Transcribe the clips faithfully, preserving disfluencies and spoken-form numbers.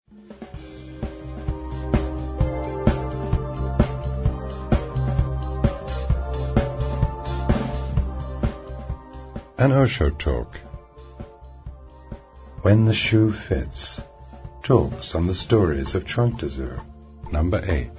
An Osho Talk. When the Shoe Fits. Talks on the stories of Chuang-Tzu. Number eight.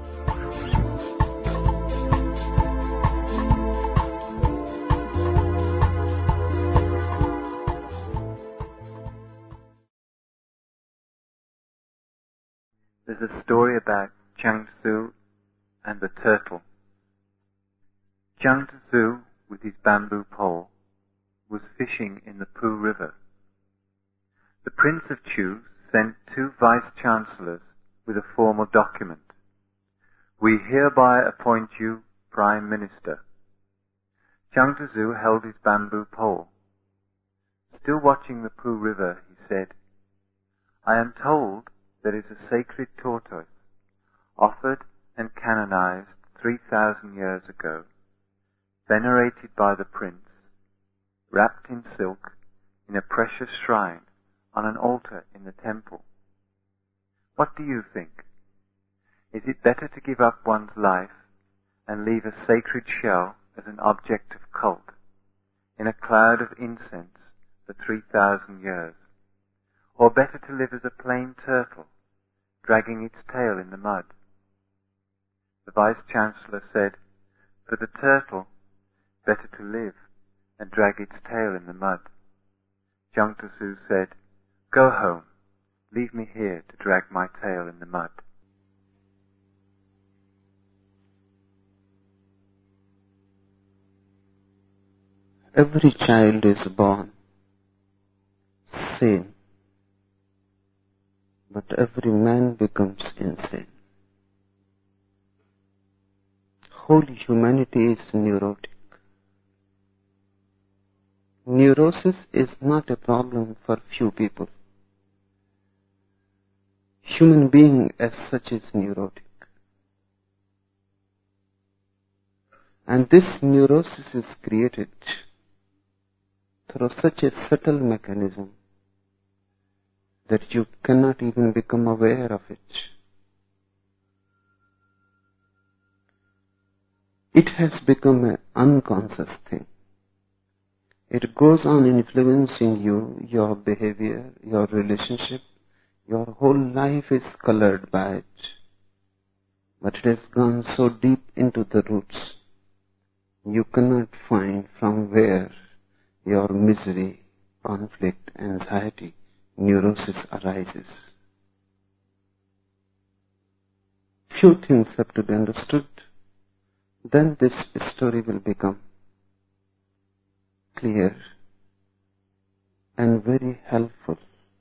There's a story about Chuang-Tzu and the turtle. Chuang-Tzu, with his bamboo pole, was fishing in the Pooh River. The Prince of Chu sent two vice-chancellors with a formal document. We hereby appoint you Prime Minister. Chuang-Tzu held his bamboo pole. Still watching the Pooh River, he said, I am told there is a sacred tortoise, offered and canonized three thousand years ago, venerated by the prince, wrapped in silk, in a precious shrine, on an altar in the temple. What do you think? Is it better to give up one's life and leave a sacred shell as an object of cult, in a cloud of incense for three thousand years, or better to live as a plain turtle, dragging its tail in the mud? The Vice-Chancellor said, for the turtle, better to live and drag its tail in the mud. Chuang-Tzu said, go home, leave me here to drag my tail in the mud. Every child is born sane, but every man becomes insane. Whole humanity is neurotic. Neurosis is not a problem for few people. Human being as such is neurotic. And this neurosis is created through such a subtle mechanism that you cannot even become aware of it. It has become an unconscious thing. It goes on influencing you, your behavior, your relationship. Your whole life is colored by it. But it has gone so deep into the roots, you cannot find from where your misery, conflict, anxiety, neurosis arises. Few things have to be understood. Then this story will become clear and very helpful.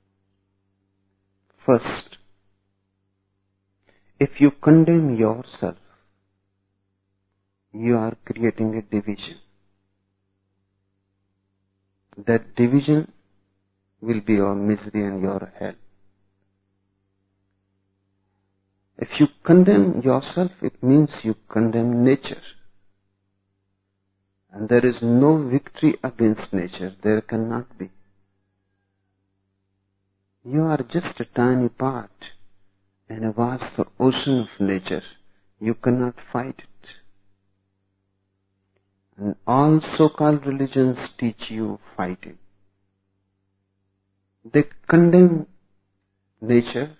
First, if you condemn yourself, you are creating a division. That division will be your misery and your hell. If you condemn yourself, it means you condemn nature. And there is no victory against nature. There cannot be. You are just a tiny part in a vast ocean of nature. You cannot fight it. And all so-called religions teach you fighting. They condemn nature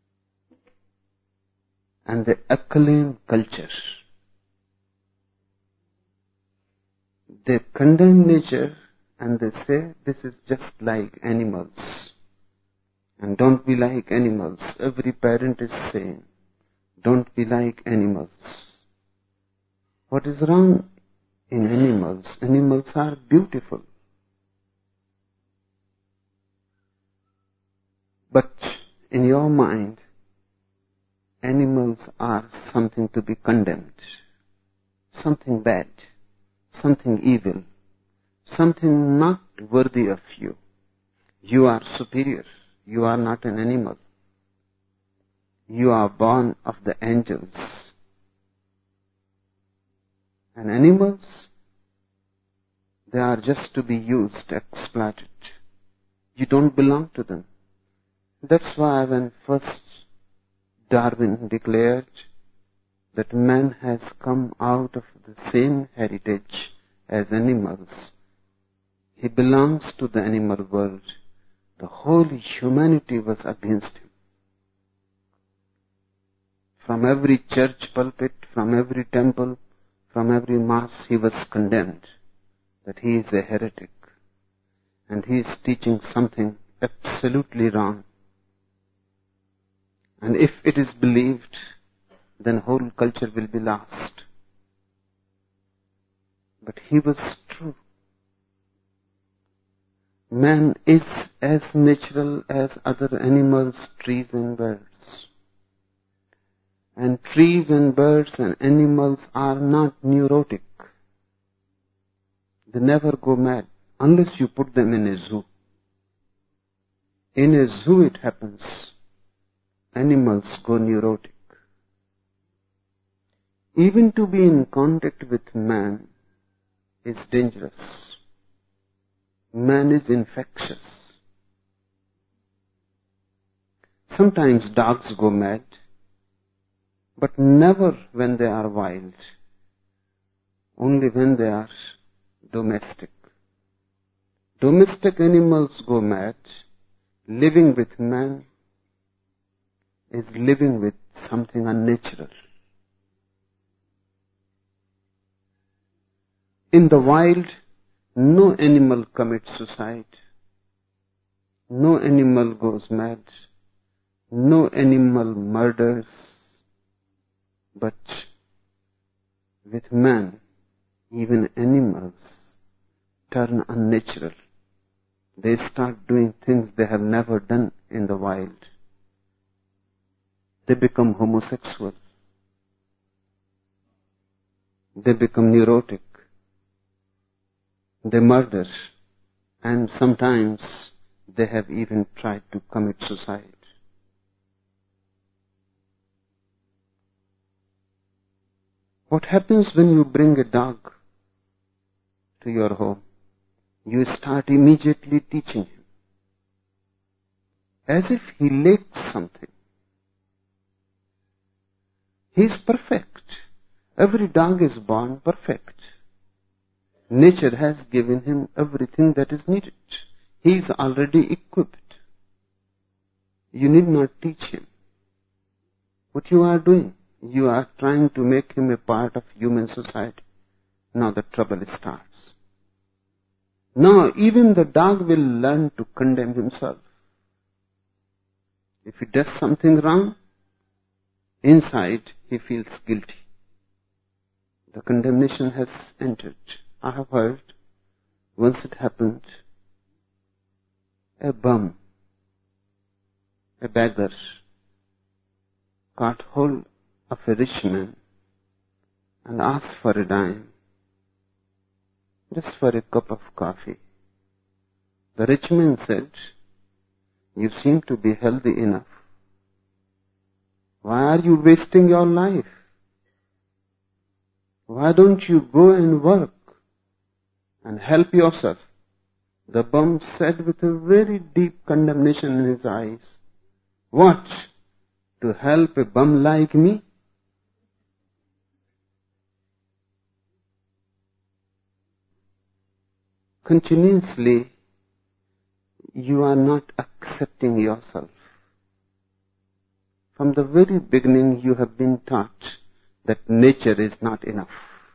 and they acclaim culture. They condemn nature and they say this is just like animals. And don't be like animals. Every parent is saying, don't be like animals. What is wrong in animals? Animals are beautiful. But in your mind, animals are something to be condemned, something bad, something evil, something not worthy of you. You are superior. You are not an animal. You are born of the angels. And animals, they are just to be used, exploited. You don't belong to them. That's why when first Darwin declared that man has come out of the same heritage as animals, he belongs to the animal world. The whole humanity was against him. From every church pulpit, from every temple, from every mass, he was condemned that he is a heretic and he is teaching something absolutely wrong. And if it is believed, then whole culture will be lost. But he was true. Man is as natural as other animals, trees and birds. And trees and birds and animals are not neurotic. They never go mad unless you put them in a zoo. In a zoo it happens. Animals go neurotic. Even to be in contact with man is dangerous. Man is infectious. Sometimes dogs go mad, but never when they are wild, only when they are domestic. Domestic animals go mad. Living with man is living with something unnatural. In the wild, no animal commits suicide. No animal goes mad. No animal murders. But with man, even animals turn unnatural. They start doing things they have never done in the wild. They become homosexual. They become neurotic. They murder. And sometimes they have even tried to commit suicide. What happens when you bring a dog to your home? You start immediately teaching him, as if he lacks something. He is perfect. Every dog is born perfect. Nature has given him everything that is needed. He is already equipped. You need not teach him. What you are doing, you are trying to make him a part of human society. Now the trouble starts. Now even the dog will learn to condemn himself. If he does something wrong, inside he feels guilty. The condemnation has entered. I have heard, once it happened, a bum, a beggar, caught hold of a rich man and asked for a dime, just for a cup of coffee. The rich man said, "You seem to be healthy enough. Why are you wasting your life? Why don't you go and work and help yourself?" The bum said with a very deep condemnation in his eyes, "What? To help a bum like me?" Continuously, you are not accepting yourself. From the very beginning, you have been taught that nature is not enough.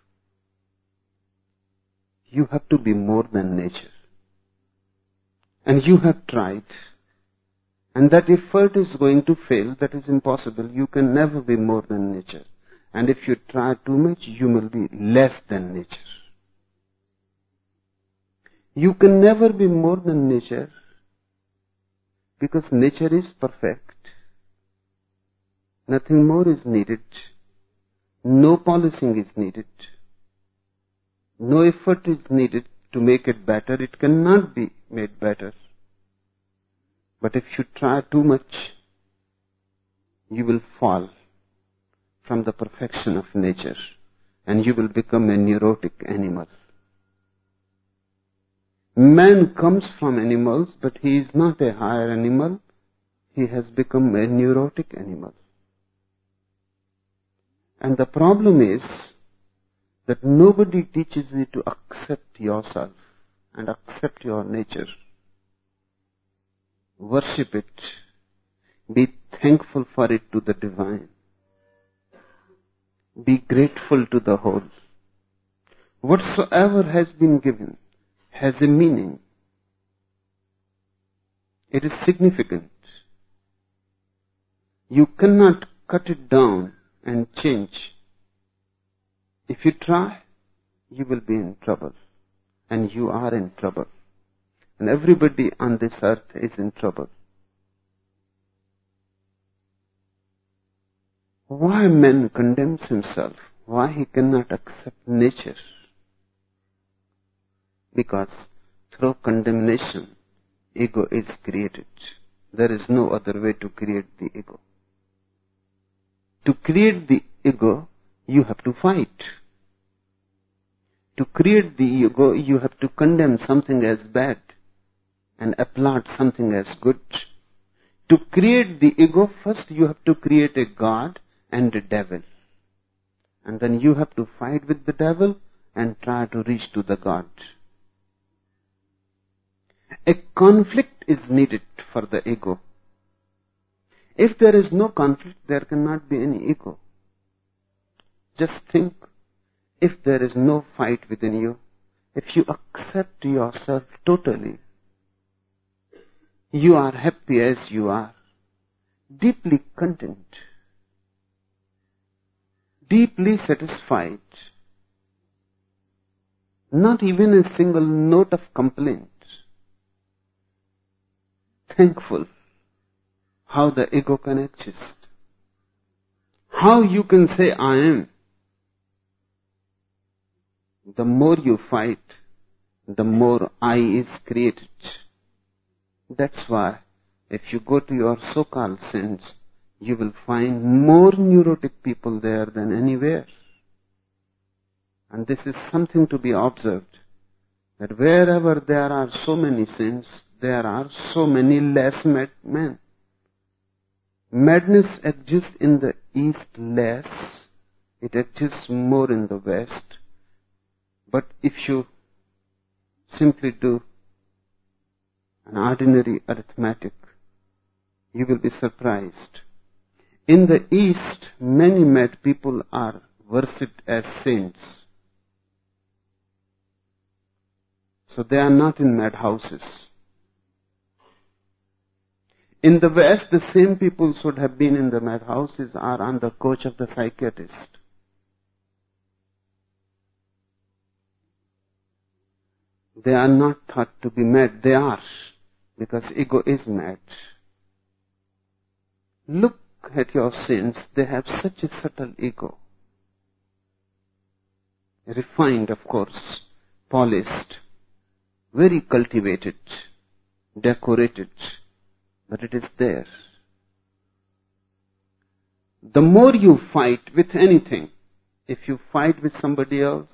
You have to be more than nature. And you have tried. And that effort is going to fail. That is impossible. You can never be more than nature. And if you try too much, you will be less than nature. You can never be more than nature because nature is perfect. Nothing more is needed. No polishing is needed. No effort is needed to make it better. It cannot be made better. But if you try too much, you will fall from the perfection of nature and you will become a neurotic animal. Man comes from animals, but he is not a higher animal. he has become a neurotic animal. And the problem is that nobody teaches you to accept yourself and accept your nature. Worship it. Be thankful for it to the divine. Be grateful to the whole. Whatsoever has been given has a meaning. It is significant. You cannot cut it down and change. If you try, you will be in trouble. And you are in trouble. And everybody on this earth is in trouble. Why man condemns himself? Why he cannot accept nature? Because through condemnation, ego is created. There is no other way to create the ego. To create the ego, you have to fight. To create the ego, you have to condemn something as bad and applaud something as good. To create the ego, first you have to create a God and a devil. And then you have to fight with the devil and try to reach to the God. A conflict is needed for the ego. If there is no conflict, there cannot be any ego. Just think, if there is no fight within you, if you accept yourself totally, you are happy as you are, deeply content, deeply satisfied, not even a single note of complaint, thankful. How the ego can exist. How you can say, I am. The more you fight, the more I is created. That's why, if you go to your so-called saints, you will find more neurotic people there than anywhere. And this is something to be observed, that wherever there are so many sins, there are so many less mad men. Madness exists in the East less, it exists more in the West. But if you simply do an ordinary arithmetic, you will be surprised. In the East, many mad people are worshipped as saints. So they are not in mad houses. In the West, the same people should have been in the mad houses are on the couch of the psychiatrist. They are not thought to be mad. They are, because ego is mad. Look at your sins. They have such a subtle ego. Refined, of course, polished, very cultivated, decorated. But it is there. The more you fight with anything, if you fight with somebody else,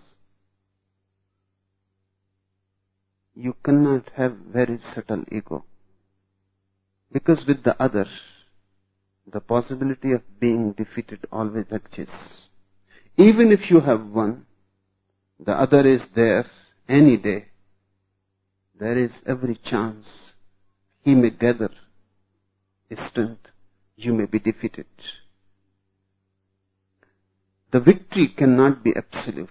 you cannot have very subtle ego. Because with the other, the possibility of being defeated always exists. Even if you have won, the other is there any day. There is every chance he may gather strength, you may be defeated. The victory cannot be absolute.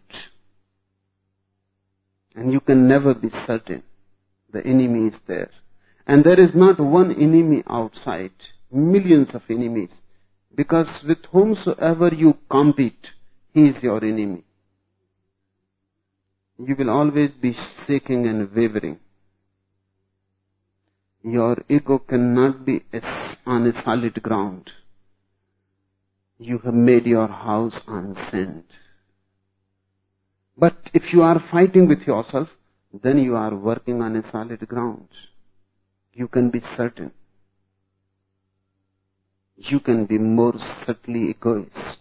And you can never be certain. The enemy is there. And there is not one enemy outside, millions of enemies. Because with whomsoever you compete, he is your enemy. You will always be shaking and wavering. Your ego cannot be on a solid ground. You have made your house on sand. But if you are fighting with yourself, then you are working on a solid ground. You can be certain. You can be more subtly egoist.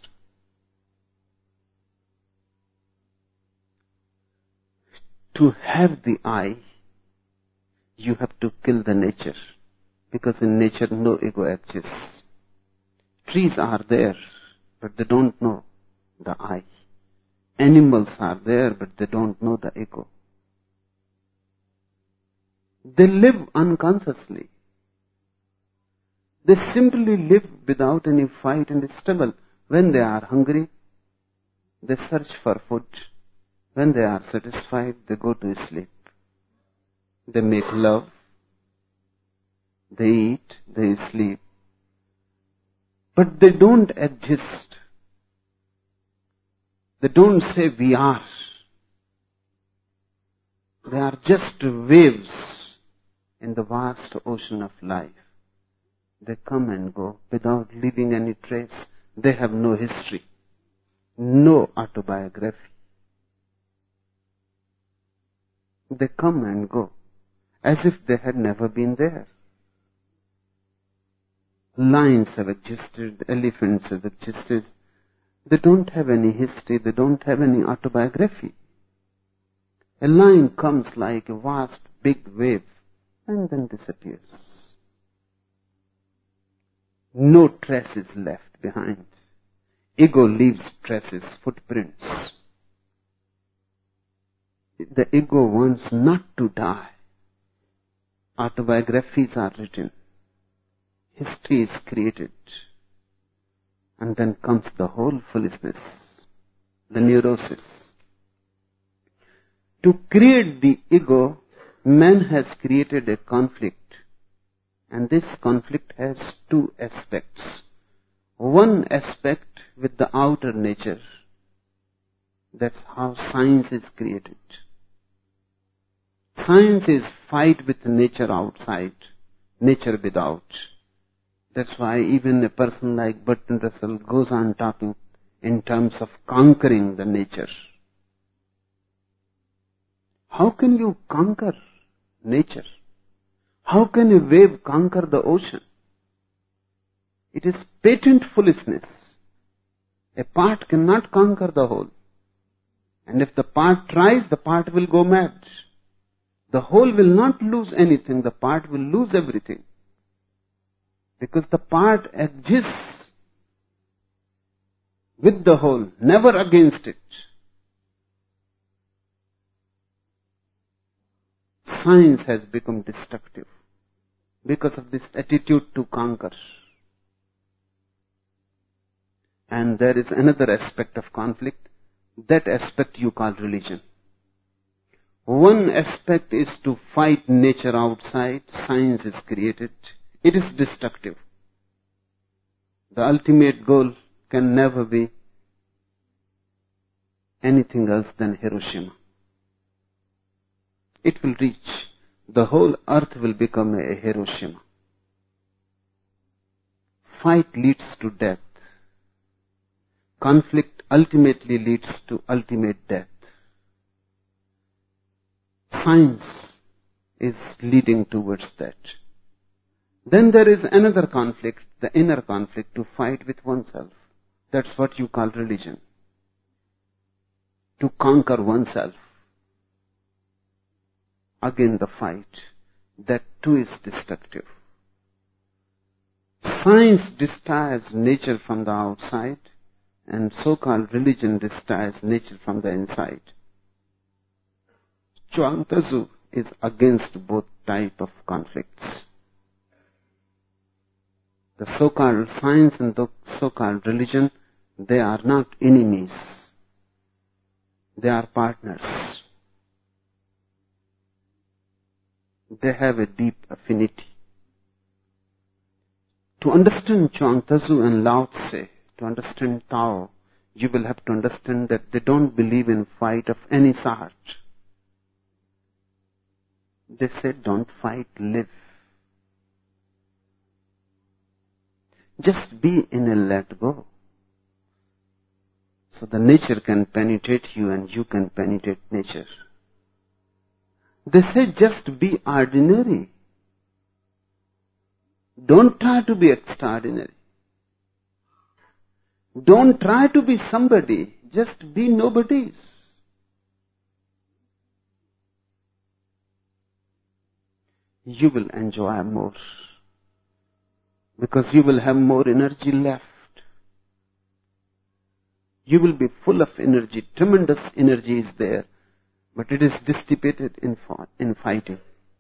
To have the I, you have to kill the nature. because in nature no ego exists. Trees are there, but they don't know the I. Animals are there, but they don't know the ego. They live unconsciously. They simply live without any fight and struggle. When they are hungry, they search for food. When they are satisfied, they go to sleep. They make love. They eat, they sleep. But they don't exist. They don't say we are. They are just waves in the vast ocean of life. They come and go without leaving any trace. They have no history, no autobiography. They come and go as if they had never been there. Lions have existed, elephants have existed. They don't have any history, they don't have any autobiography. A lion comes like a vast big wave and then disappears. No trace is left behind. Ego leaves traces, footprints. The ego wants not to die. Autobiographies are written. History is created. And then comes the whole foolishness, the neurosis. To create the ego, man has created a conflict. And this conflict has two aspects. One aspect with the outer nature. That's how science is created. Science is fight with nature outside, nature without. That's why even a person like Bertrand Russell goes on talking in terms of conquering the nature. How can you conquer nature? How can a wave conquer the ocean? It is patent foolishness. A part cannot conquer the whole. And if the part tries, the part will go mad. The whole will not lose anything, the part will lose everything. Because the part exists with the whole, never against it. Science has become destructive because of this attitude to conquer. And there is another aspect of conflict. That aspect you call religion. One aspect is to fight nature outside. Science is created. It is destructive. The ultimate goal can never be anything else than Hiroshima. It will reach. The whole earth will become a Hiroshima. Fight leads to death. Conflict ultimately leads to ultimate death. Science is leading towards that. Then there is another conflict, the inner conflict, to fight with oneself. That's what you call religion. To conquer oneself. Again the fight. That too is destructive. Science destroys nature from the outside, and so-called religion destroys nature from the inside. Chuang Tzu is against both type of conflicts. The so-called science and the so-called religion, they are not enemies. They are partners. They have a deep affinity. To understand Chuang Tzu and Lao Tse, to understand Tao, you will have to understand that they don't believe in fight of any sort. They say, don't fight, live. Just be in a let go. So the nature can penetrate you and you can penetrate nature. They say, just be ordinary. Don't try to be extraordinary. Don't try to be somebody. Just be nobodies. You will enjoy more. because you will have more energy left. You will be full of energy, tremendous energy is there, but it is dissipated in, in fighting.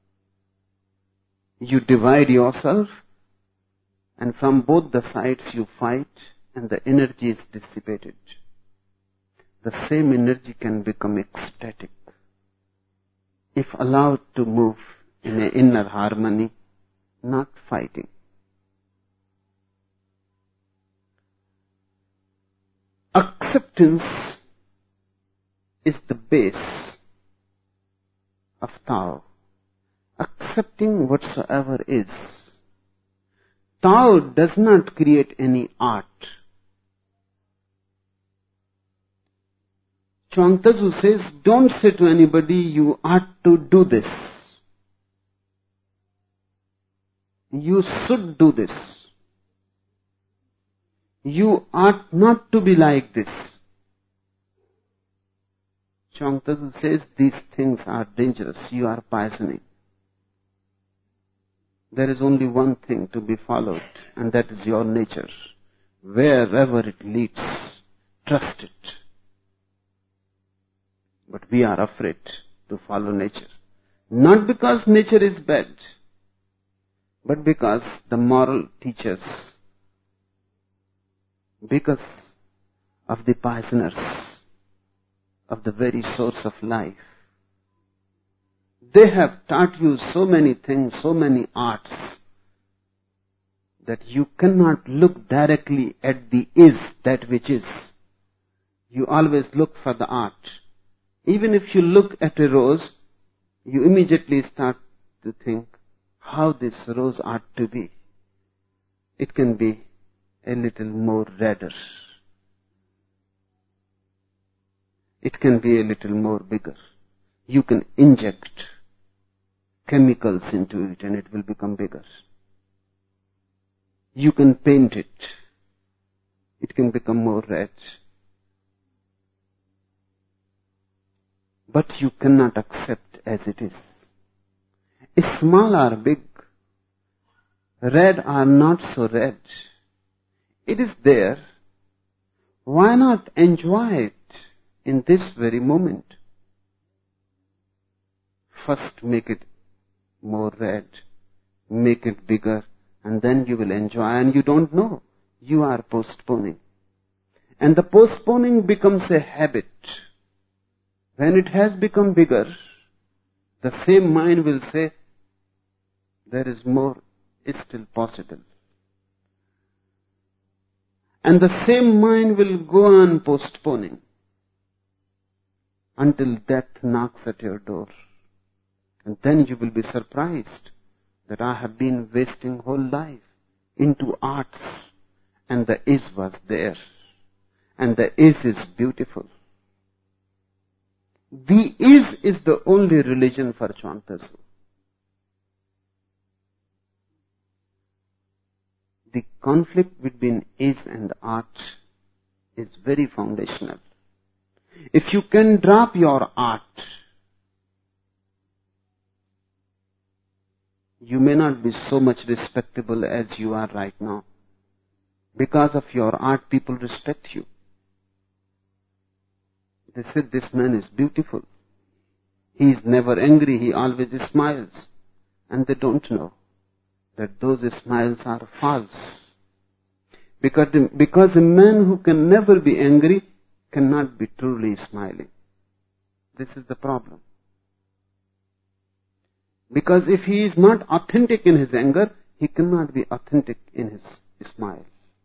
You divide yourself, and from both the sides you fight, and the energy is dissipated. The same energy can become ecstatic if allowed to move in an inner harmony, not fighting. Acceptance is the base of Tao. Accepting whatsoever is. Tao does not create any art. Chuang Tzu says, don't say to anybody, you ought to do this. You should do this. You ought not to be like this. Chuang Tzu says, these things are dangerous. You are poisoning. There is only one thing to be followed, and that is your nature. Wherever it leads, trust it. But we are afraid to follow nature. Not because nature is bad, but because the moral teachers, because of the poisoners of the very source of life, they have taught you so many things, so many arts, that you cannot look directly at the is, that which is. You always look for the art. Even if you look at a rose, you immediately start to think how this rose ought to be. It can be a little more redder. It can be a little more bigger. You can inject chemicals into it and it will become bigger. You can paint it. It can become more red. But you cannot accept as it is. Small or big, red or not so red, it is there. Why not enjoy it in this very moment? First make it more red, make it bigger, and then you will enjoy, and you don't know. You are postponing. And the postponing becomes a habit. When it has become bigger, the same mind will say, there is more, is still possible. And the same mind will go on postponing until death knocks at your door. And then you will be surprised that I have been wasting whole life into arts, and the is was there. And the is is beautiful. The is is the only religion for Chuang Tzu. The conflict between is and art is very foundational. If you can drop your art, you may not be so much respectable as you are right now. Because of your art, people respect you. They said, this man is beautiful. He is never angry. He always smiles. And they don't know that those smiles are false. Because, because a man who can never be angry cannot be truly smiling. This is the problem. Because if he is not authentic in his anger, he cannot be authentic in his smile.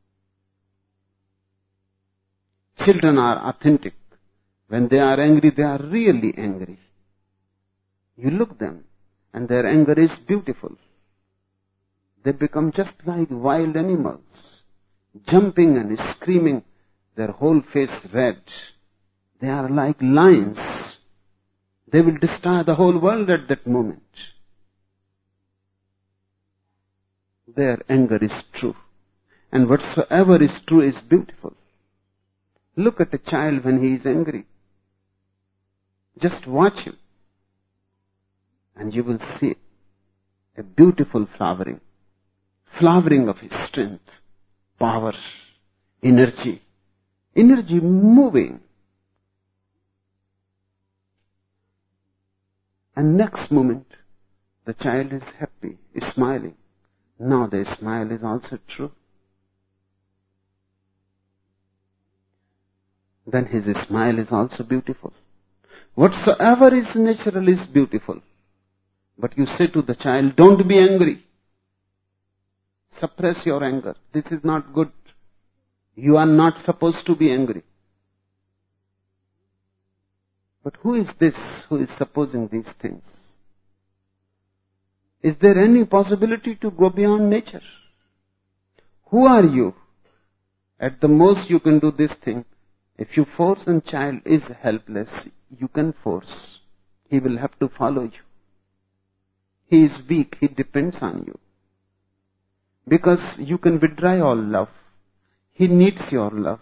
Children are authentic. When they are angry, they are really angry. You look them, and their anger is beautiful. They become just like wild animals, jumping and screaming, their whole face red. They are like lions. They will destroy the whole world at that moment. Their anger is true. And whatsoever is true is beautiful. Look at a child when he is angry. Just watch him. And you will see a beautiful flowering. flowering of his strength, power, energy, energy moving. And next moment, the child is happy, is smiling. Now the smile is also true. Then his smile is also beautiful. Whatsoever is natural is beautiful. But you say to the child, don't be angry. Suppress your anger. This is not good. You are not supposed to be angry. But who is this who is supposing these things? Is there any possibility to go beyond nature? Who are you? At the most you can do this thing. If you force a child is helpless, you can force. He will have to follow you. He is weak, he depends on you. Because you can withdraw all love. He needs your love.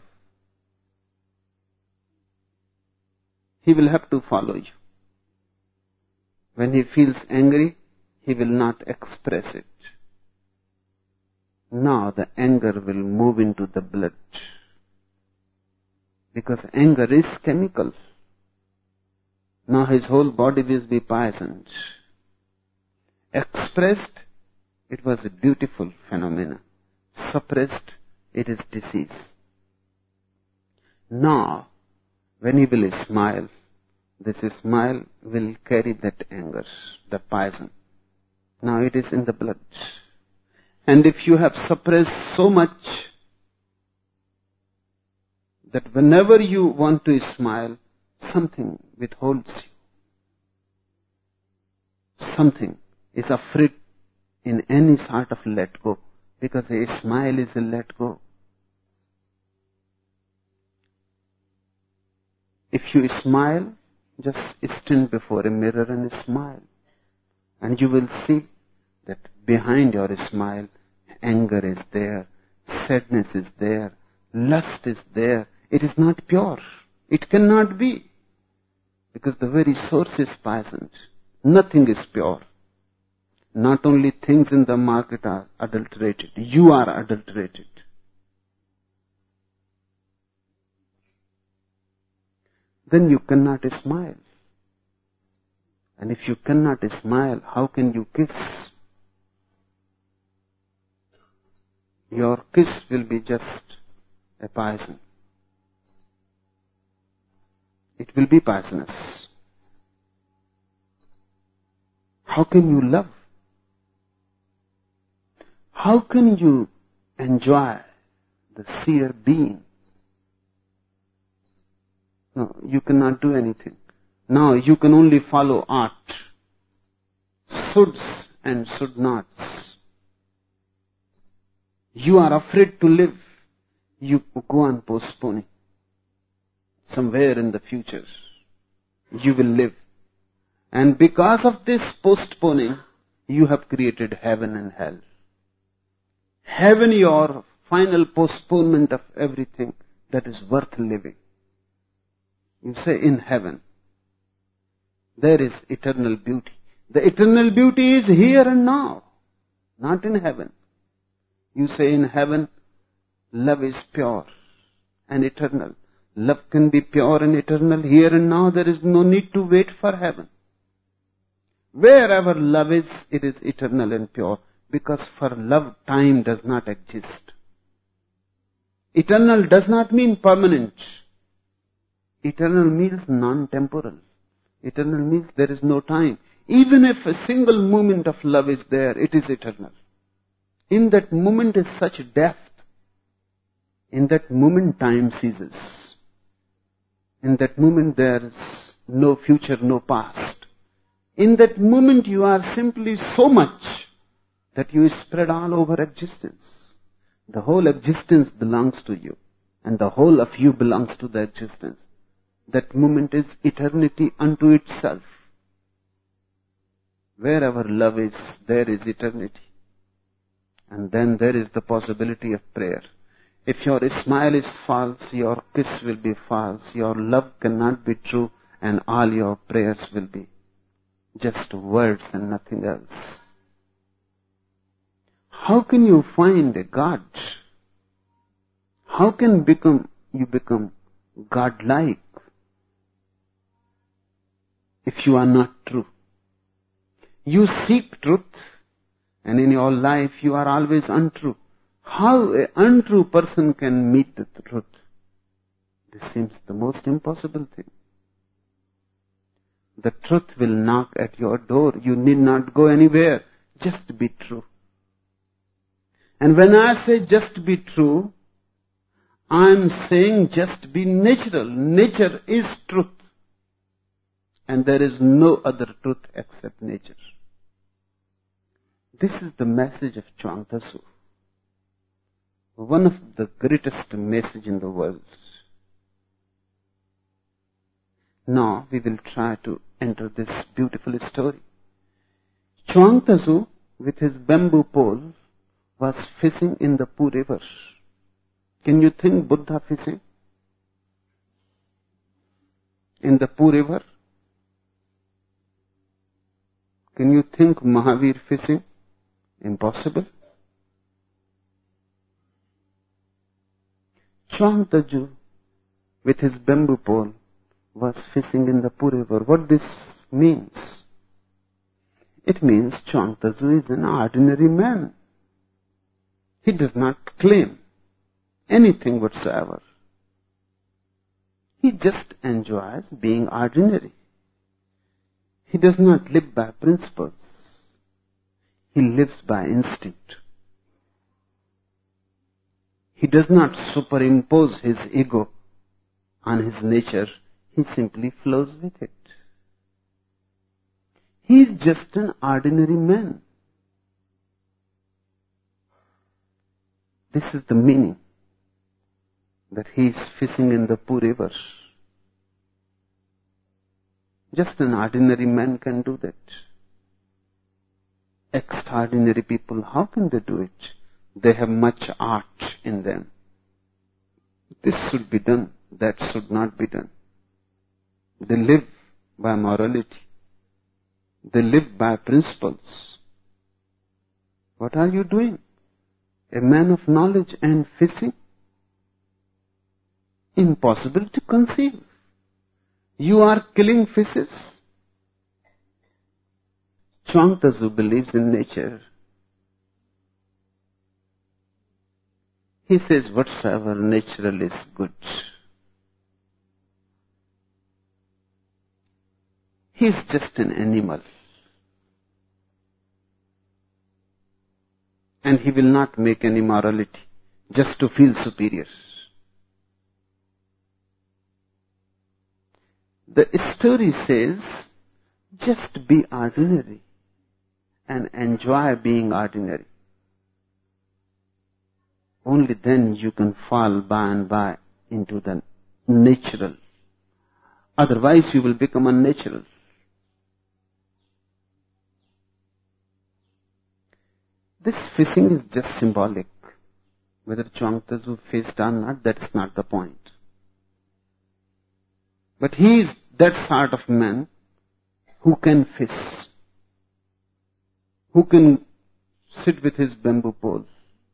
He will have to follow you. When he feels angry, he will not express it. Now the anger will move into the blood. Because anger is chemical. Now his whole body will be poisoned. Expressed, it was a beautiful phenomenon. Suppressed, it is disease. Now, when he will smile, this smile will carry that anger, the poison. Now it is in the blood. And if you have suppressed so much that whenever you want to smile, something withholds you. Something is afraid in any sort of let go, because a smile is a let go. If you smile, just stand before a mirror and smile. And you will see that behind your smile, anger is there, sadness is there, lust is there. It is not pure. It cannot be. Because the very source is poisoned. Nothing is pure. Not only things in the market are adulterated, you are adulterated. Then you cannot smile. And if you cannot smile, how can you kiss? Your kiss will be just a poison. It will be poisonous. How can you love? How can you enjoy the seer being? No, you cannot do anything. Now you can only follow art. Shoulds and should nots. You are afraid to live. You go on postponing. Somewhere in the future, you will live. And because of this postponing, you have created heaven and hell. Heaven, your final postponement of everything that is worth living. You say in heaven, there is eternal beauty. The eternal beauty is here and now, not in heaven. You say in heaven, love is pure and eternal. Love can be pure and eternal here and now. There is no need to wait for heaven. Wherever love is, it is eternal and pure. Because for love, time does not exist. Eternal does not mean permanent. Eternal means non-temporal. Eternal means there is no time. Even if a single moment of love is there, it is eternal. In that moment is such depth. In that moment time ceases. In that moment there is no future, no past. In that moment you are simply so much that you spread all over existence. The whole existence belongs to you. And the whole of you belongs to the existence. That moment is eternity unto itself. Wherever love is, there is eternity. And then there is the possibility of prayer. If your smile is false, your kiss will be false. Your love cannot be true, and all your prayers will be just words and nothing else. how can you find a God? How can become you become God-like if you are not true? You seek truth, and in your life you are always untrue. How an untrue person can meet the truth? This seems the most impossible thing. The truth will knock at your door. You need not go anywhere. Just be true. And when I say just be true, I'm saying just be natural. Nature is truth. And there is no other truth except nature. This is the message of Chuang Tzu. One of the greatest messages in the world. Now we will try to enter this beautiful story. Chuang Tzu, with his bamboo pole, was fishing in the Po River. Can you think Buddha fishing in the Po River? Can you think Mahavir fishing? Impossible. Chuang Tzu, with his bamboo pole, was fishing in the Po River. What this means? It means Chuang Tzu is an ordinary man. He does not claim anything whatsoever. He just enjoys being ordinary. He does not live by principles. He lives by instinct. He does not superimpose his ego on his nature. He simply flows with it. He is just an ordinary man. This is the meaning that he is fishing in the Po River. Just an ordinary man can do that. Extraordinary people, how can they do it? They have much art in them. This should be done, that should not be done. They live by morality. They live by principles. What are you doing? A man of knowledge and fishing? Impossible to conceive. You are killing fishes. Chuang Tzu believes in nature. He says whatsoever natural is good. He is just an animal. And he will not make any morality just to feel superior. The story says, just be ordinary and enjoy being ordinary. Only then you can fall by and by into the natural. Otherwise you will become unnatural. This fishing is just symbolic. Whether Chuang Tzu fished or not, that's not the point. But he is that sort of man who can fish, who can sit with his bamboo pole.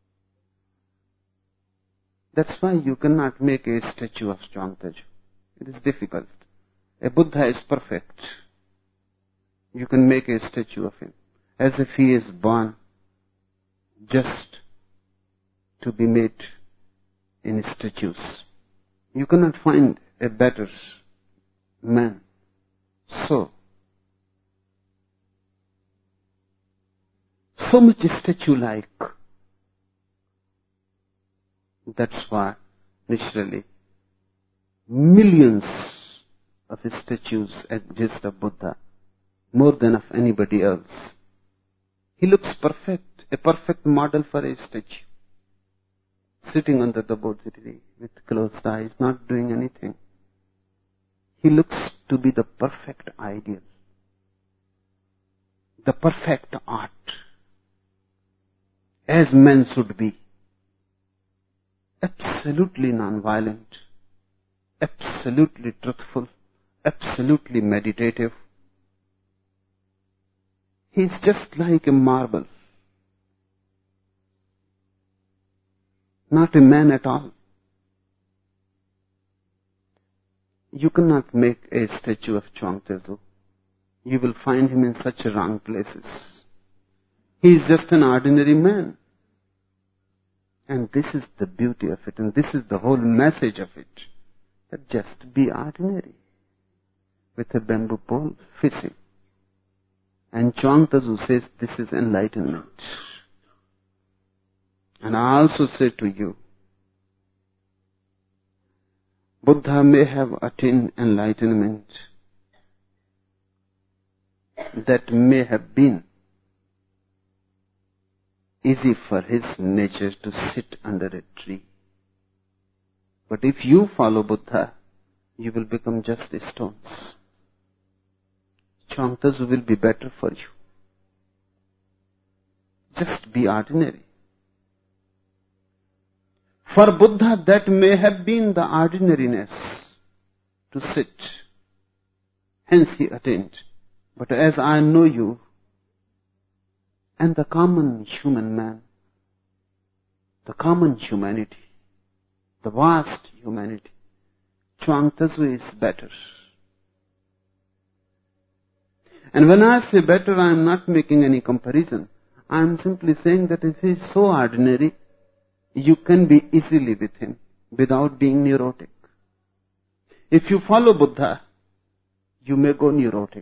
That's why you cannot make a statue of Chuang Tzu. It is difficult. A Buddha is perfect. You can make a statue of him as if he is born just to be made in statues. You cannot find a better man. So, so much statue-like. That's why, naturally, millions of statues exist of Buddha, more than of anybody else. He looks perfect, a perfect model for a statue. Sitting under the Bodhi tree with closed eyes, not doing anything. He looks to be the perfect ideal, the perfect art, as men should be. Absolutely non-violent, absolutely truthful, absolutely meditative. He is just like a marble. not a man at all. You cannot make a statue of Chuang Tzu. You will find him in such wrong places. He is just an ordinary man. And this is the beauty of it, and this is the whole message of it. That just be ordinary. With a bamboo pole, fishing. And Chuang Tzu says this is enlightenment. And I also say to you, Buddha may have attained enlightenment that may have been easy for his nature to sit under a tree. But if you follow Buddha, you will become just stones. Chuang Tzu will be better for you. Just be ordinary. For Buddha, that may have been the ordinariness to sit. Hence he attained. But as I know you, and the common human man, the common humanity, the vast humanity, Chuang Tzu is better. And when I say better, I am not making any comparison. I am simply saying that if he is so ordinary, you can be easily with him without being neurotic. If you follow Buddha, you may go neurotic.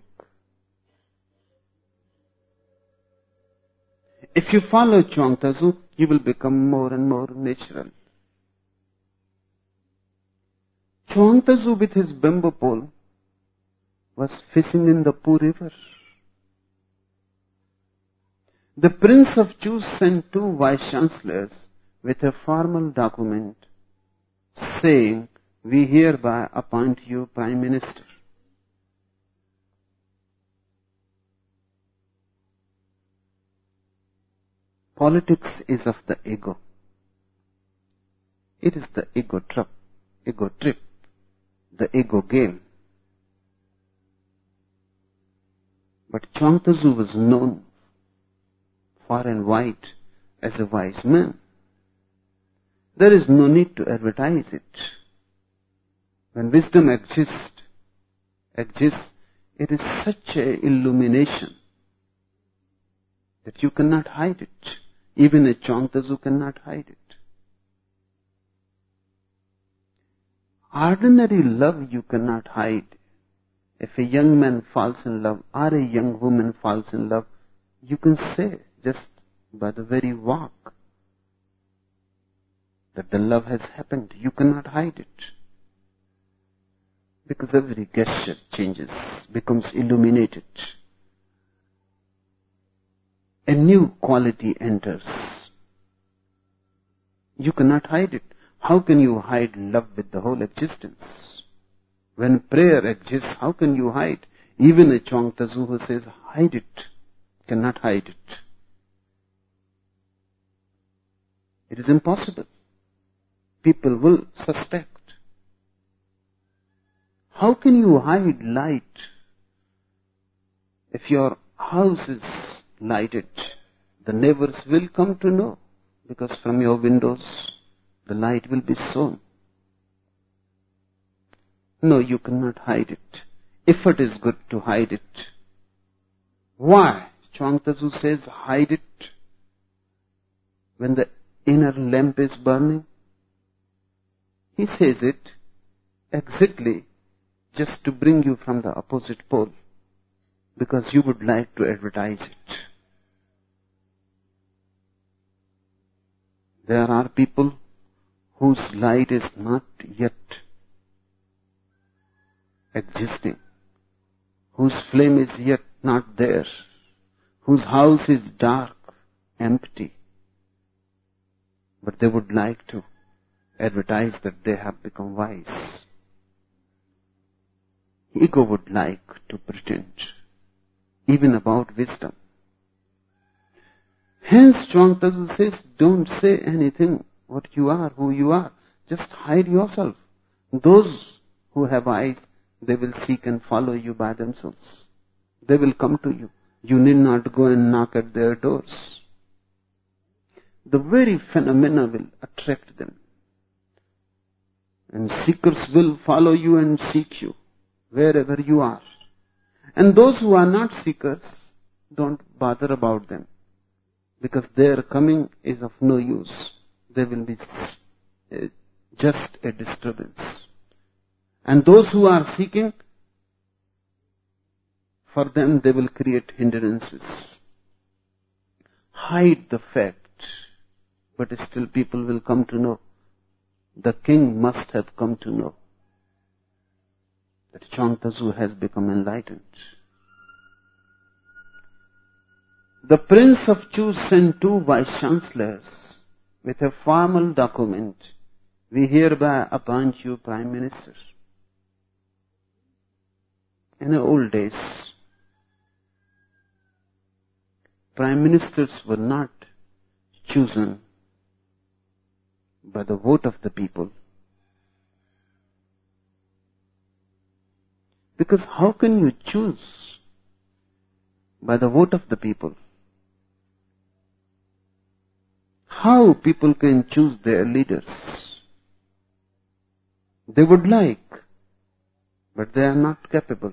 If you follow Chuang Tzu, you will become more and more natural. Chuang Tzu with his bamboo pole was fishing in the Po River. The Prince of Chu sent two vice chancellors with a formal document saying, we hereby appoint you Prime Minister. Politics is of the ego. It is the ego trip, ego trip, the ego game. But Chuang Tzu was known far and wide as a wise man. There is no need to advertise it. When wisdom exists, exists, it is such an illumination that you cannot hide it. Even a Chuang Tzu cannot hide it. Ordinary love you cannot hide. If a young man falls in love or a young woman falls in love, you can say just by the very walk that the love has happened. You cannot hide it. Because every gesture changes, becomes illuminated. A new quality enters. You cannot hide it. How can you hide love with the whole existence? When prayer exists, how can you hide? Even a Chuang Tzu who says, hide it, cannot hide it. It is impossible. People will suspect. How can you hide light if your house is lighted? The neighbors will come to know, because from your windows the light will be shown. No, you cannot hide it. Effort is good to hide it. Why? Chuang Tzu says, hide it when the inner lamp is burning. He says it exactly just to bring you from the opposite pole, because you would like to advertise it. There are people whose light is not yet existing, whose flame is yet not there, whose house is dark, empty, but they would like to advertise that they have become wise. Ego would like to pretend, even about wisdom. Hence Chuang Tzu says, don't say anything what you are, who you are. Just hide yourself. Those who have eyes, they will seek and follow you by themselves. They will come to you. You need not go and knock at their doors. the very phenomena will attract them. And seekers will follow you and seek you wherever you are. And those who are not seekers, don't bother about them, because their coming is of no use. They will be just a disturbance. And those who are seeking, for them they will create hindrances. Hide the fact, but still people will come to know. The king must have come to know that Chuang Tzu has become enlightened. The Prince of Chu sent two vice-chancellors with a formal document. We hereby appoint you Prime Minister. In the old days, Prime Ministers were not chosen by the vote of the people. Because how can you choose by the vote of the people? How people can choose their leaders? They would like, but they are not capable.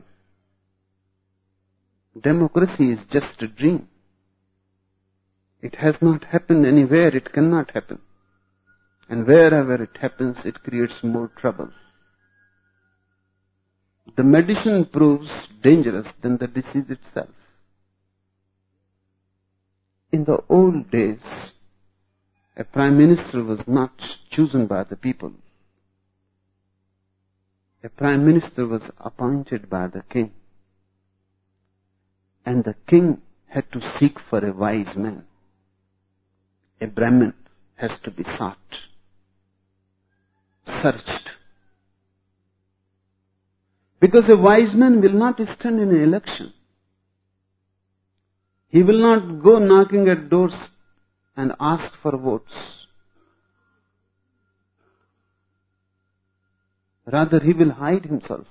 Democracy is just a dream. It has not happened anywhere, it cannot happen. And wherever it happens, it creates more trouble. The medicine proves dangerous than the disease itself. In the old days, a prime minister was not chosen by the people. A prime minister was appointed by the king. And the king had to seek for a wise man. A Brahmin has to be sought, searched. Because a wise man will not stand in an election. He will not go knocking at doors and ask for votes. Rather, he will hide himself.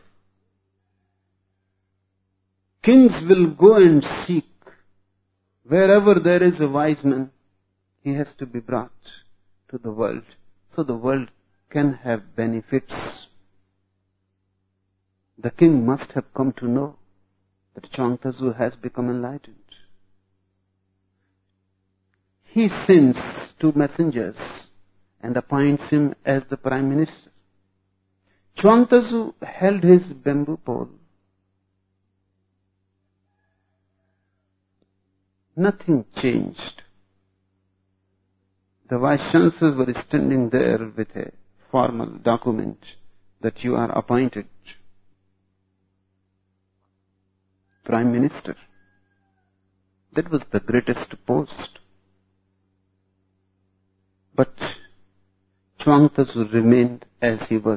Kings will go and seek. Wherever there is a wise man, he has to be brought to the world, so the world can have benefits. The king must have come to know that Chuang Tzu has become enlightened. He sends two messengers and appoints him as the prime minister. Chuang Tzu held his bamboo pole. Nothing changed. The vice-chancellors were standing there with a formal document that you are appointed prime minister. That was the greatest post. But Chuang Tzu remained as he was.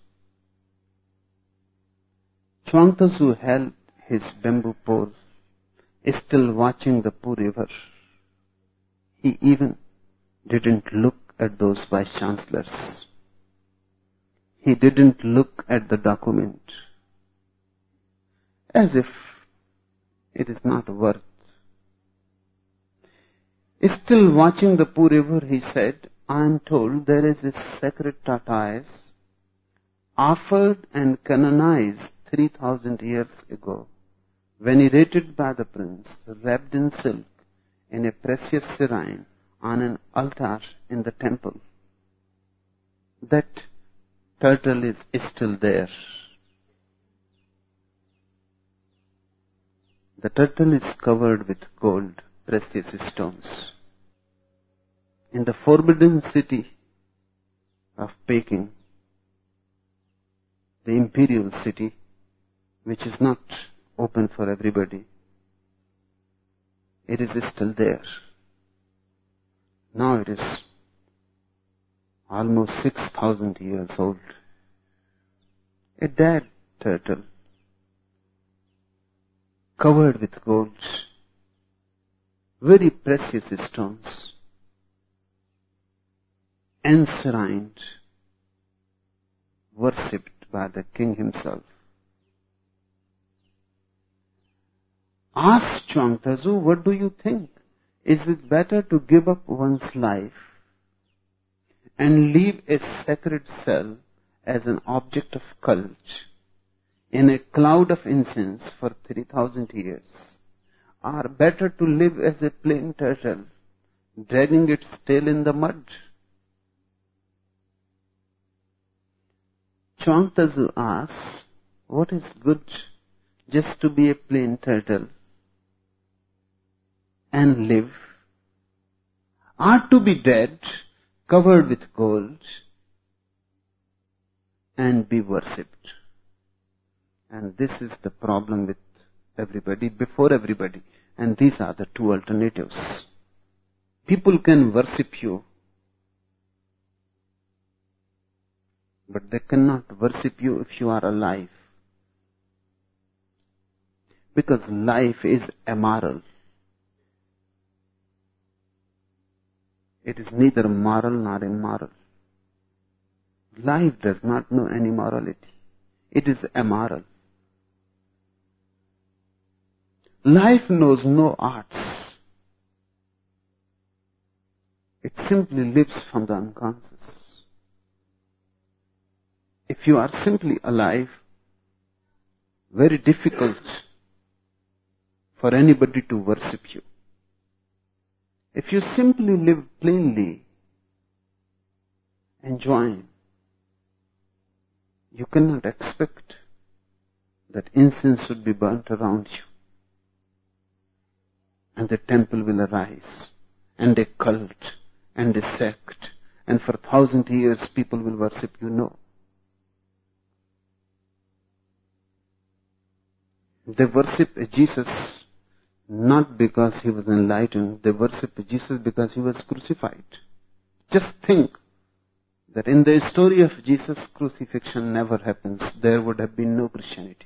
Chuang Tzu held his bamboo pole, still watching the Po river. He even didn't look at those vice-chancellors. He didn't look at the document, as if it is not worth. Still watching the Po river, he said, I am told there is a sacred tortoise offered and canonized three thousand years ago, venerated by the prince, wrapped in silk in a precious shrine on an altar in the temple. That turtle is still there. The turtle is covered with gold, precious stones. In the forbidden city of Peking, the imperial city, which is not open for everybody, it is still there. Now it is almost six thousand years old. A dead turtle, covered with gold, very precious stones, enshrined, worshipped by the king himself. Ask Chuang Tzu, what do you think? Is it better to give up one's life and leave a sacred cell as an object of cult in a cloud of incense for three thousand years, or better to live as a plain turtle, dragging its tail in the mud? Chuang Tzu asks, what is good, just to be a plain turtle and live, or to be dead, covered with gold, and be worshipped? And this is the problem with everybody, before everybody. And these are the two alternatives. People can worship you, but they cannot worship you if you are alive. Because life is amoral. It is neither moral nor immoral. Life does not know any morality. It is amoral. Life knows no arts. It simply lives from the unconscious. If you are simply alive, very difficult for anybody to worship you. If you simply live plainly, enjoying, you cannot expect that incense should be burnt around you, and the temple will arise, and a cult, and a sect, and for a thousand years people will worship you. No. They worship Jesus not because he was enlightened. They worship Jesus because he was crucified. Just think that in the story of Jesus, crucifixion never happens. There would have been no Christianity.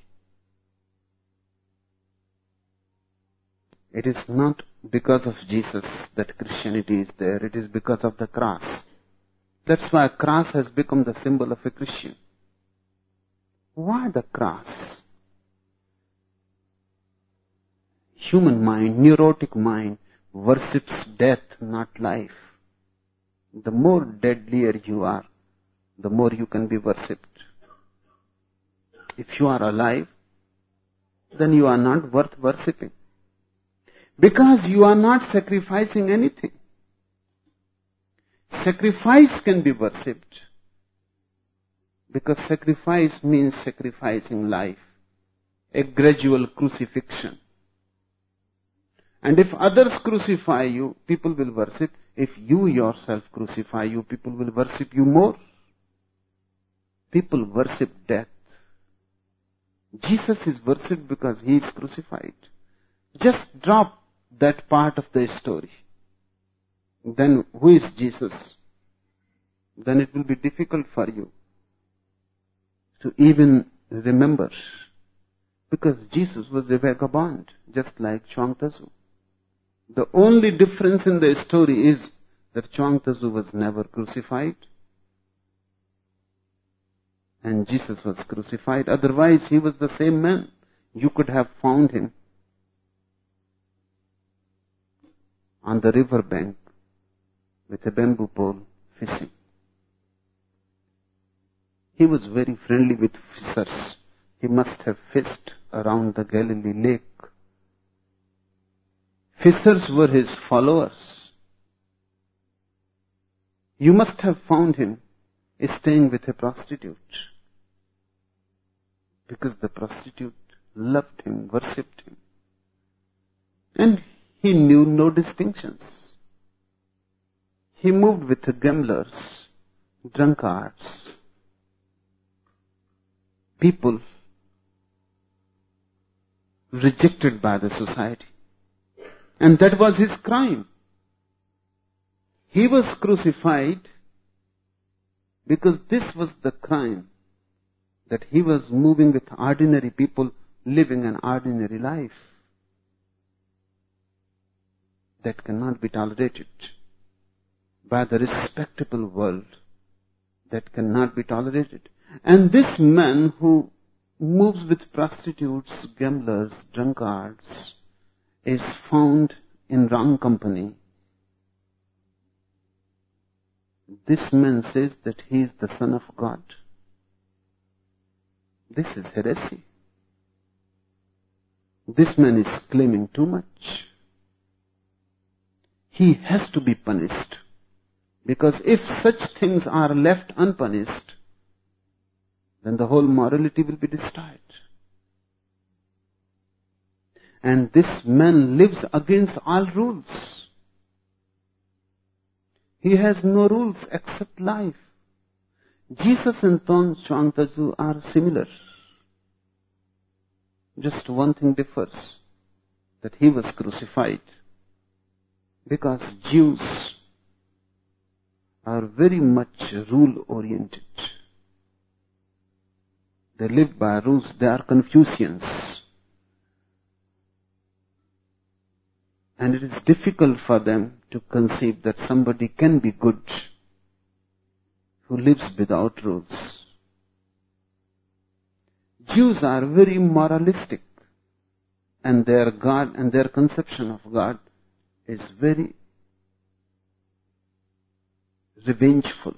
It is not because of Jesus that Christianity is there. It is because of the cross. That's why a cross has become the symbol of a Christian. Why the cross? Human mind, neurotic mind, worships death, not life. The more deadlier you are, the more you can be worshipped. If you are alive, then you are not worth worshipping. Because you are not sacrificing anything. Sacrifice can be worshipped. Because sacrifice means sacrificing life. A gradual crucifixion. And if others crucify you, people will worship. If you yourself crucify you, people will worship you more. People worship death. Jesus is worshipped because he is crucified. Just drop that part of the story. Then who is Jesus? Then it will be difficult for you to even remember. Because Jesus was a vagabond, just like Chuang Tzu. The only difference in the story is that Chuang Tzu was never crucified and Jesus was crucified. Otherwise, he was the same man. You could have found him on the river bank with a bamboo pole fishing. He was very friendly with fishers. He must have fished around the Galilee lake. Fishers were his followers. You must have found him staying with a prostitute, because the prostitute loved him, worshipped him. And he knew no distinctions. He moved with the gamblers, drunkards, people rejected by the society. And that was his crime. He was crucified because this was the crime, that he was moving with ordinary people, living an ordinary life. That cannot be tolerated by the respectable world. That cannot be tolerated. And this man who moves with prostitutes, gamblers, drunkards, is found in wrong company, this man says that he is the Son of God. This is heresy. This man is claiming too much. He has to be punished. Because if such things are left unpunished, then the whole morality will be destroyed. And this man lives against all rules. He has no rules except life. Jesus and Tong Chuang Tzu are similar. Just one thing differs, that he was crucified. Because Jews are very much rule-oriented. They live by rules. They are Confucians. And it is difficult for them to conceive that somebody can be good who lives without rules. Jews are very moralistic, and their God and their conception of God is very revengeful.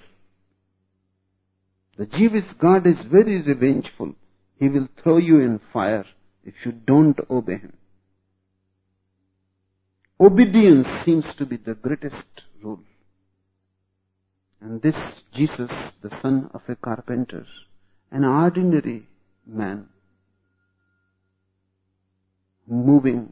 The Jewish God is very revengeful. He will throw you in fire if you don't obey him. Obedience seems to be the greatest rule. And this Jesus, the son of a carpenter, an ordinary man, moving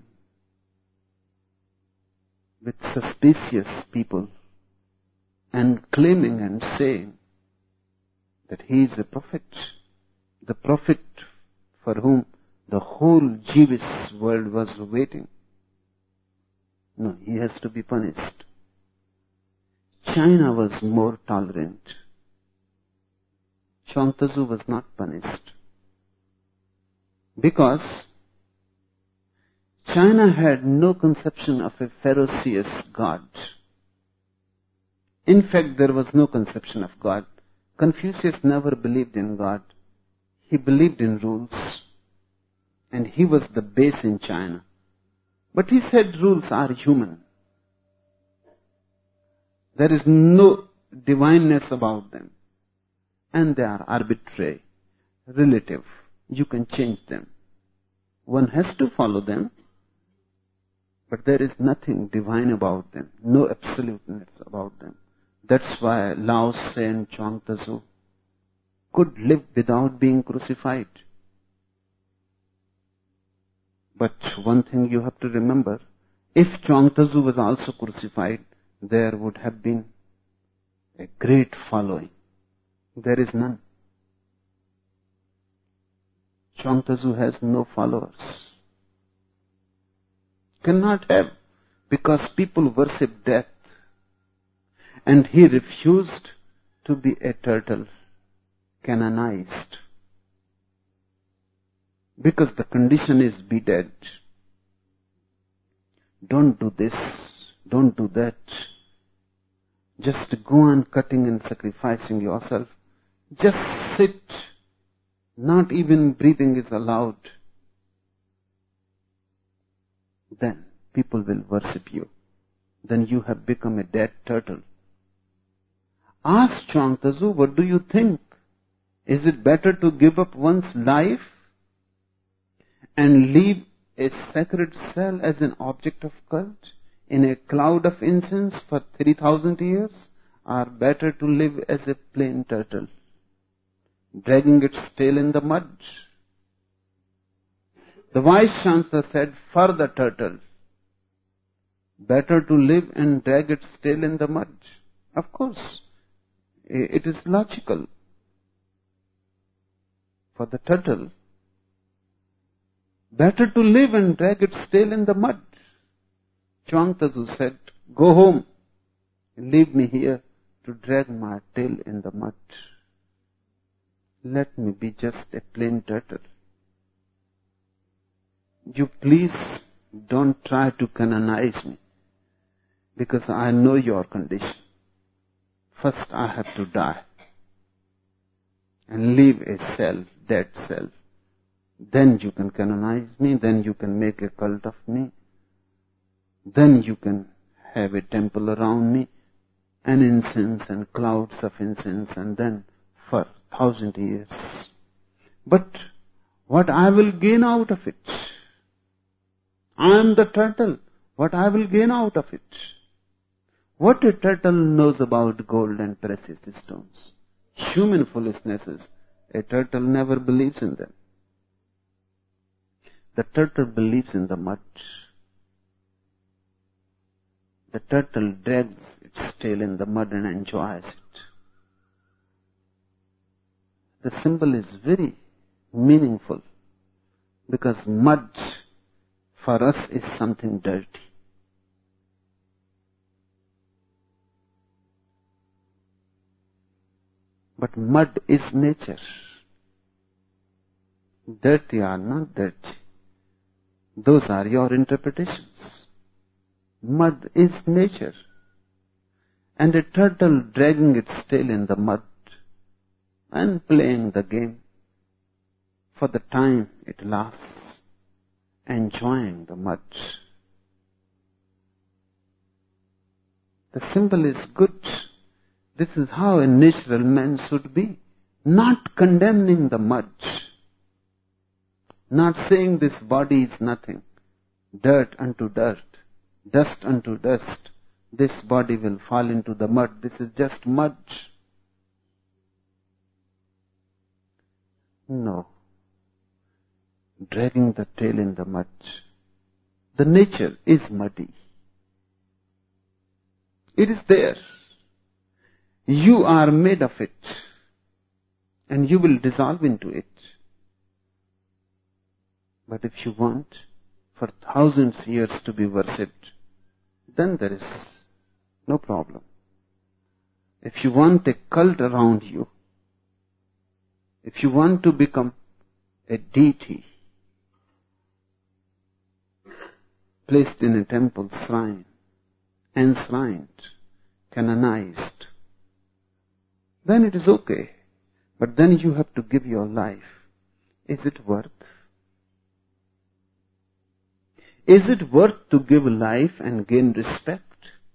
with suspicious people and claiming and saying that he is a prophet, the prophet for whom the whole Jewish world was waiting. No, he has to be punished. China was more tolerant. Chuang Tzu was not punished. Because China had no conception of a ferocious God. In fact, there was no conception of God. Confucius never believed in God. He believed in rules. And he was the base in China. But he said rules are human. There is no divineness about them. And they are arbitrary, relative. You can change them. One has to follow them, but there is nothing divine about them, no absoluteness about them. That's why Lao Tse and Chuang Tzu could live without being crucified. But one thing you have to remember, if Chuang Tzu was also crucified, there would have been a great following. There is none. Chuang Tzu has no followers. Cannot have, because people worship death. And he refused to be a turtle, canonized. Because the condition is be dead. Don't do this, don't do that. Just go on cutting and sacrificing yourself. Just sit. Not even breathing is allowed. Then people will worship you. Then you have become a dead turtle. Ask Chuang Tzu, what do you think? Is it better to give up one's life and leave a sacred cell as an object of cult in a cloud of incense for three thousand years, or better to live as a plain turtle, dragging its tail in the mud? The Vice Chancellor said, for the turtle, better to live and drag its tail in the mud. Of course, it is logical. For the turtle, better to live and drag its tail in the mud. Chuang Tzu said, go home and leave me here to drag my tail in the mud. Let me be just a plain turtle. You please don't try to canonize me, because I know your condition. First I have to die and leave a cell, dead cell. Then you can canonize me, then you can make a cult of me. then you can have a temple around me and incense and clouds of incense, and then for thousand years. But what I will gain out of it? I am the turtle. What I will gain out of it? What a turtle knows about gold and precious stones? Human foolishnesses. A turtle never believes in them. The turtle believes in the mud. The turtle drags its tail in the mud and enjoys it. The symbol is very meaningful because mud for us is something dirty. But mud is nature. Dirty or not dirty, those are your interpretations. Mud is nature. And a turtle dragging its tail in the mud and playing the game for the time it lasts, enjoying the mud. The symbol is good. This is how a natural man should be. Not condemning the mud. Not saying this body is nothing. Dirt unto dirt. Dust unto dust. This body will fall into the mud. This is just mud. No. Dragging the tail in the mud. The nature is muddy. It is there. You are made of it. And you will dissolve into it. But if you want for thousands of years to be worshipped, then there is no problem. If you want a cult around you, if you want to become a deity, placed in a temple shrine, enshrined, canonized, then it is okay. But then you have to give your life. Is it worth? Is it worth to give life and gain respect?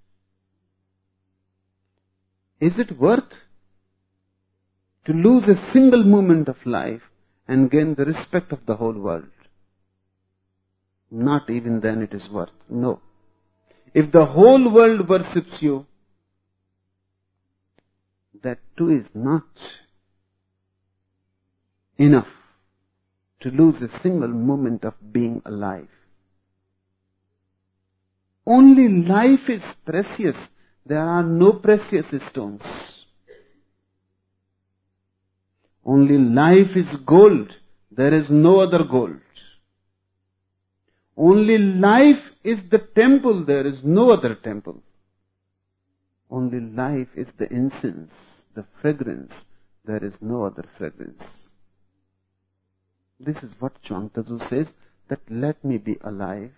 Is it worth to lose a single moment of life and gain the respect of the whole world? Not even then it is worth. No. If the whole world worships you, that too is not enough to lose a single moment of being alive. Only life is precious. There are no precious stones. Only life is gold. There is no other gold. Only life is the temple. There is no other temple. Only life is the incense, the fragrance. There is no other fragrance. This is what Chuang Tzu says, that let me be alive.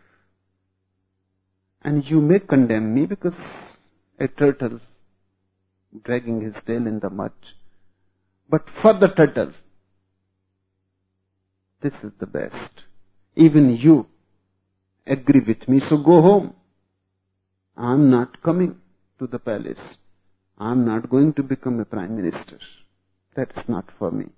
And you may condemn me because a turtle dragging his tail in the mud. But for the turtle, this is the best. Even you agree with me, so go home. I'm not coming to the palace. I'm not going to become a prime minister. That's not for me.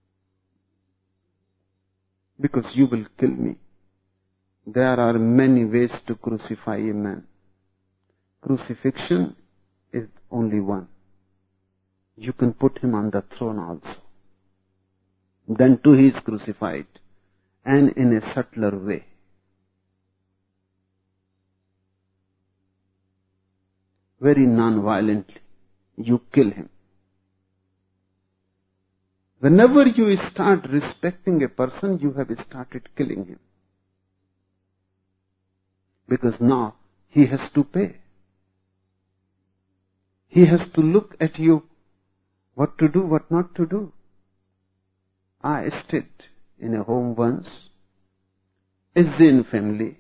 Because you will kill me. There are many ways to crucify a man. Crucifixion is only one. You can put him on the throne also. Then too he is crucified, and in a subtler way. Very non-violently, you kill him. Whenever you start respecting a person, you have started killing him. Because now he has to pay. He has to look at you, what to do, what not to do. I stayed in a home once, a Zen family,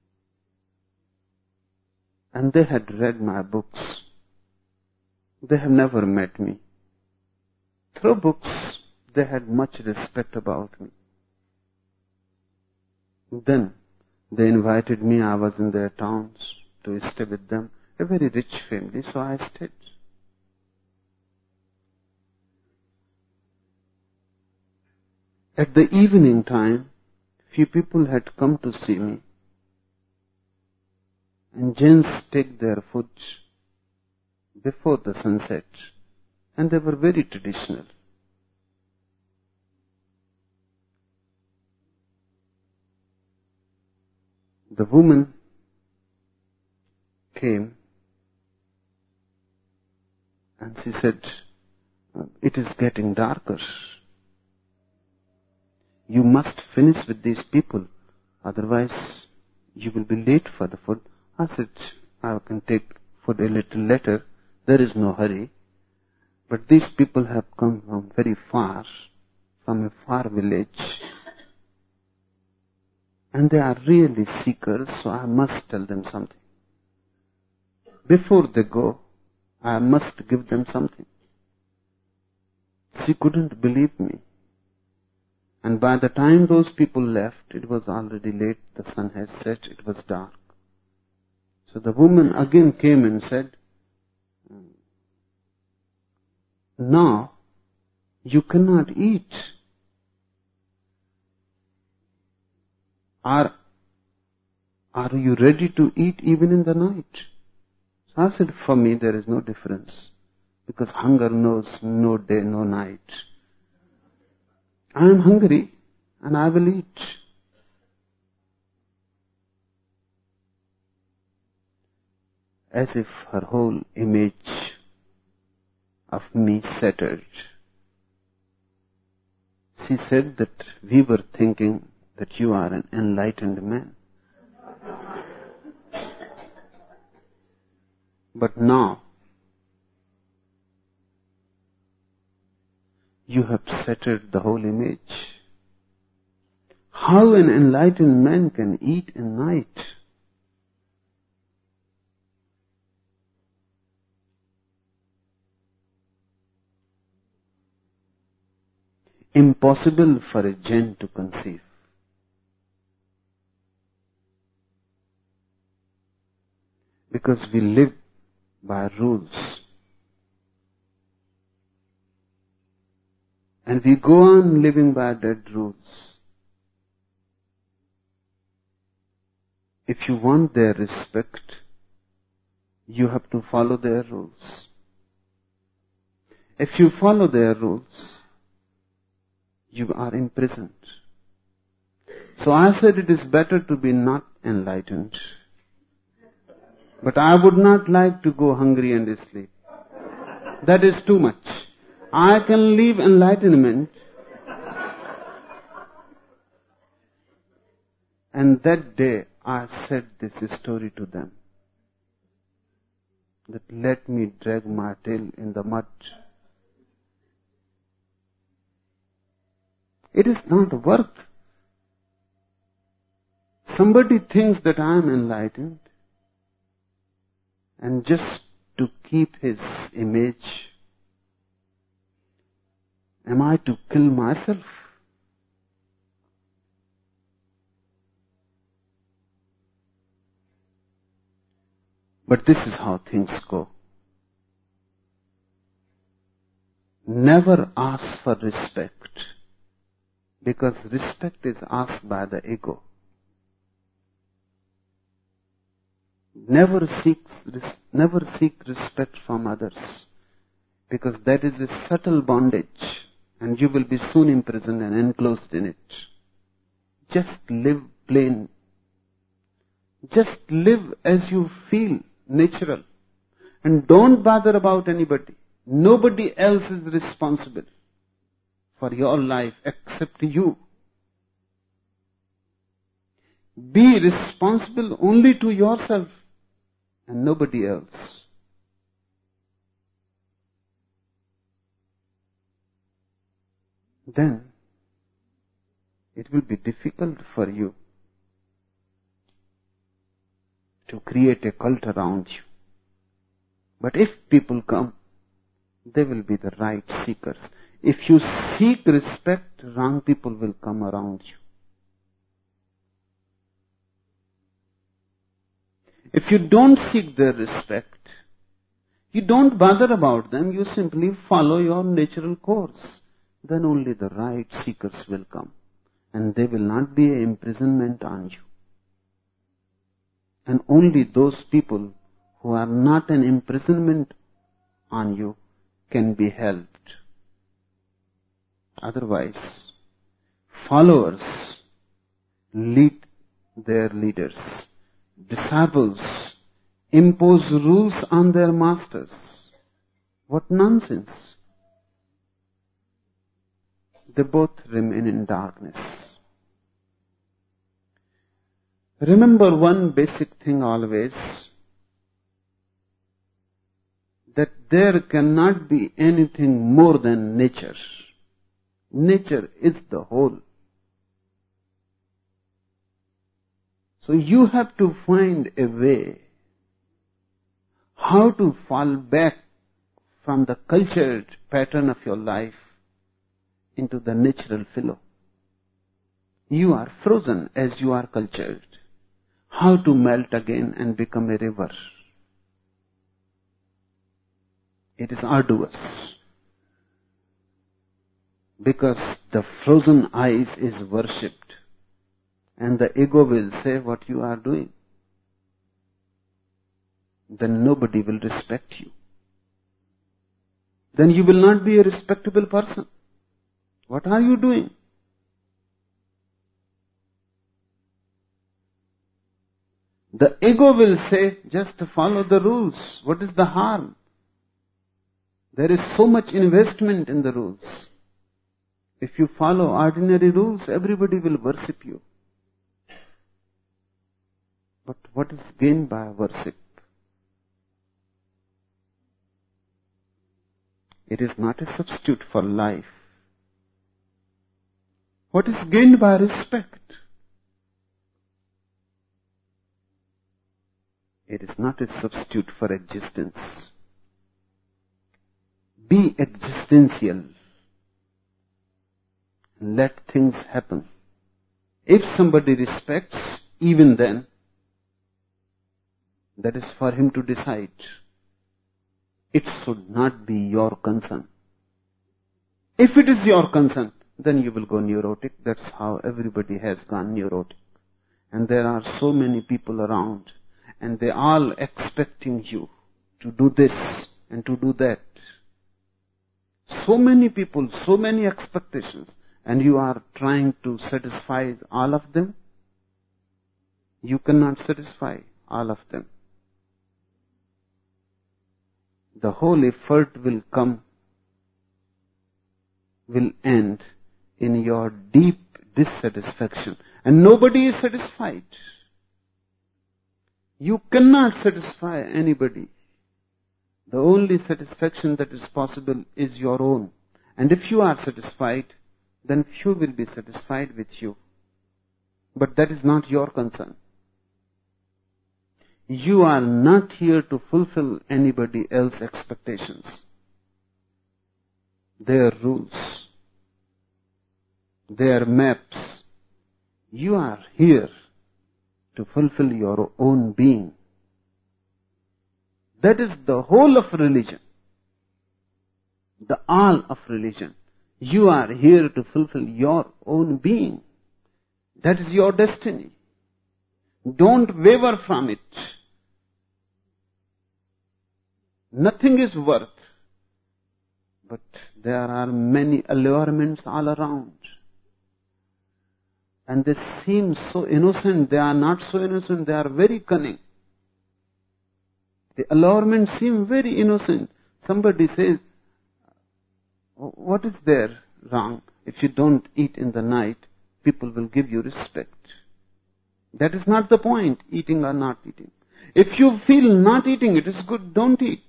and they had read my books. They have never met me. Through books, they had much respect about me. Then they invited me. I was in their towns. to stay with them, a very rich family, so I stayed. At the evening time, few people had come to see me, and gents take their food before the sunset, and they were very traditional. The woman came and she said, "It is getting darker. You must finish with these people, otherwise you will be late for the food." I said, "I can take food a little later. There is no hurry. But these people have come from very far, from a far village, and they are really seekers, so I must tell them something. Before they go, I must give them something." She couldn't believe me. And by the time those people left, it was already late, the sun had set, it was dark. So the woman again came and said, "Now you cannot eat. Are, are you ready to eat even in the night?" So I said, "For me there is no difference, because hunger knows no day, no night. I am hungry and I will eat." As if her whole image of me shattered. She said that we were thinking that you are an enlightened man. But now, you have shattered the whole image. How an enlightened man can eat in night? Impossible for a Jain to conceive. Because we live by rules. And we go on living by dead rules. If you want their respect, you have to follow their rules. If you follow their rules, you are imprisoned. So I said it is better to be not enlightened. But I would not like to go hungry and sleep. That is too much. I can leave enlightenment. And that day I said this story to them. That let me drag my tail in the mud. It is not worth. Somebody thinks that I am enlightened, and just to keep his image, am I to kill myself? But this is how things go. Never ask for respect, because respect is asked by the ego. Never seek, never seek respect from others, because that is a subtle bondage, and you will be soon imprisoned and enclosed in it. Just live plain. Just live as you feel natural, and don't bother about anybody. Nobody else is responsible for your life except you. Be responsible only to yourself and nobody else. Then it will be difficult for you to create a cult around you. But if people come, they will be the right seekers. If you seek respect, wrong people will come around you. If you don't seek their respect, you don't bother about them, you simply follow your natural course, then only the right seekers will come. And there will not be an imprisonment on you. And only those people who are not an imprisonment on you can be helped. Otherwise, followers lead their leaders. Disciples impose rules on their masters. What nonsense. They both remain in darkness. Remember one basic thing always, that there cannot be anything more than nature. Nature is the whole. So you have to find a way how to fall back from the cultured pattern of your life into the natural flow. You are frozen as you are cultured. How to melt again and become a river? It is arduous. Because the frozen ice is worshipped. And the ego will say what you are doing. Then nobody will respect you. Then you will not be a respectable person. What are you doing? The ego will say, just follow the rules. What is the harm? There is so much investment in the rules. If you follow ordinary rules, everybody will worship you. But what is gained by worship? It is not a substitute for life. What is gained by respect? It is not a substitute for existence. Be existential. Let things happen. If somebody respects, even then, that is for him to decide. It should not be your concern. If it is your concern, then you will go neurotic. That's how everybody has gone neurotic. And there are so many people around, and they are all expecting you to do this and to do that. So many people, so many expectations, and you are trying to satisfy all of them. You cannot satisfy all of them. The whole effort will come, will end in your deep dissatisfaction. And nobody is satisfied. You cannot satisfy anybody. The only satisfaction that is possible is your own. And if you are satisfied, then few will be satisfied with you. But that is not your concern. You are not here to fulfill anybody else's expectations, their rules, their maps. You are here to fulfill your own being. That is the whole of religion, the all of religion. You are here to fulfill your own being. That is your destiny. Don't waver from it. Nothing is worth, but there are many allurements all around. And they seem so innocent. They are not so innocent. They are very cunning. The allurements seem very innocent. Somebody says, what is there wrong? If you don't eat in the night, people will give you respect. That is not the point, eating or not eating. If you feel not eating, it is good, don't eat.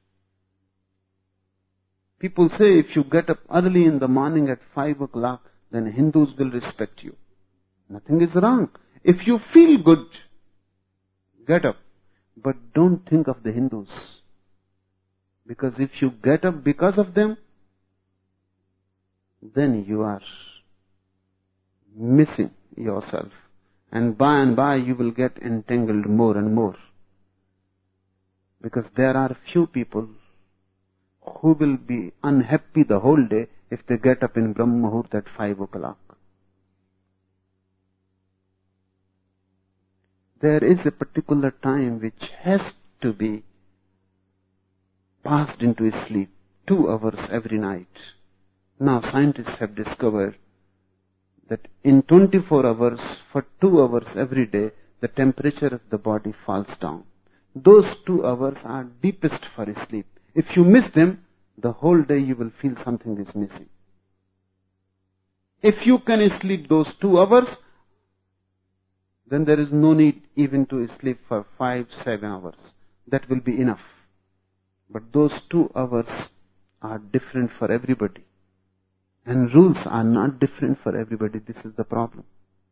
People say if you get up early in the morning at five o'clock, then Hindus will respect you. Nothing is wrong. If you feel good, get up. But don't think of the Hindus. Because if you get up because of them, then you are missing yourself. And by and by you will get entangled more and more. Because there are few people who will be unhappy the whole day if they get up in Brahma Muhurt at five o'clock. There is a particular time which has to be passed into sleep, two hours every night. Now scientists have discovered that in twenty-four hours, for two hours every day, the temperature of the body falls down. Those two hours are deepest for sleep. If you miss them, the whole day you will feel something is missing. If you can sleep those two hours, then there is no need even to sleep for five, seven hours. That will be enough. But those two hours are different for everybody. And rules are not different for everybody. This is the problem.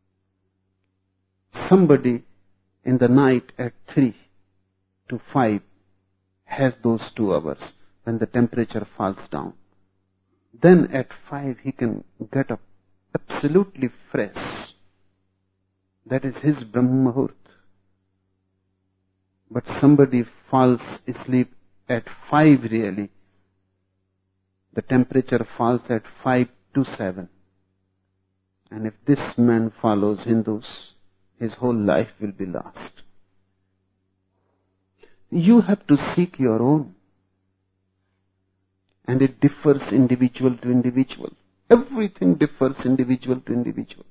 Somebody in the night at three to five has those two hours when the temperature falls down. Then at five he can get up absolutely fresh. That is his Brahma Muhurt. But somebody falls asleep at five really. The temperature falls at five to seven. And if this man follows Hindus, his whole life will be lost. You have to seek your own. And it differs individual to individual. Everything differs individual to individual.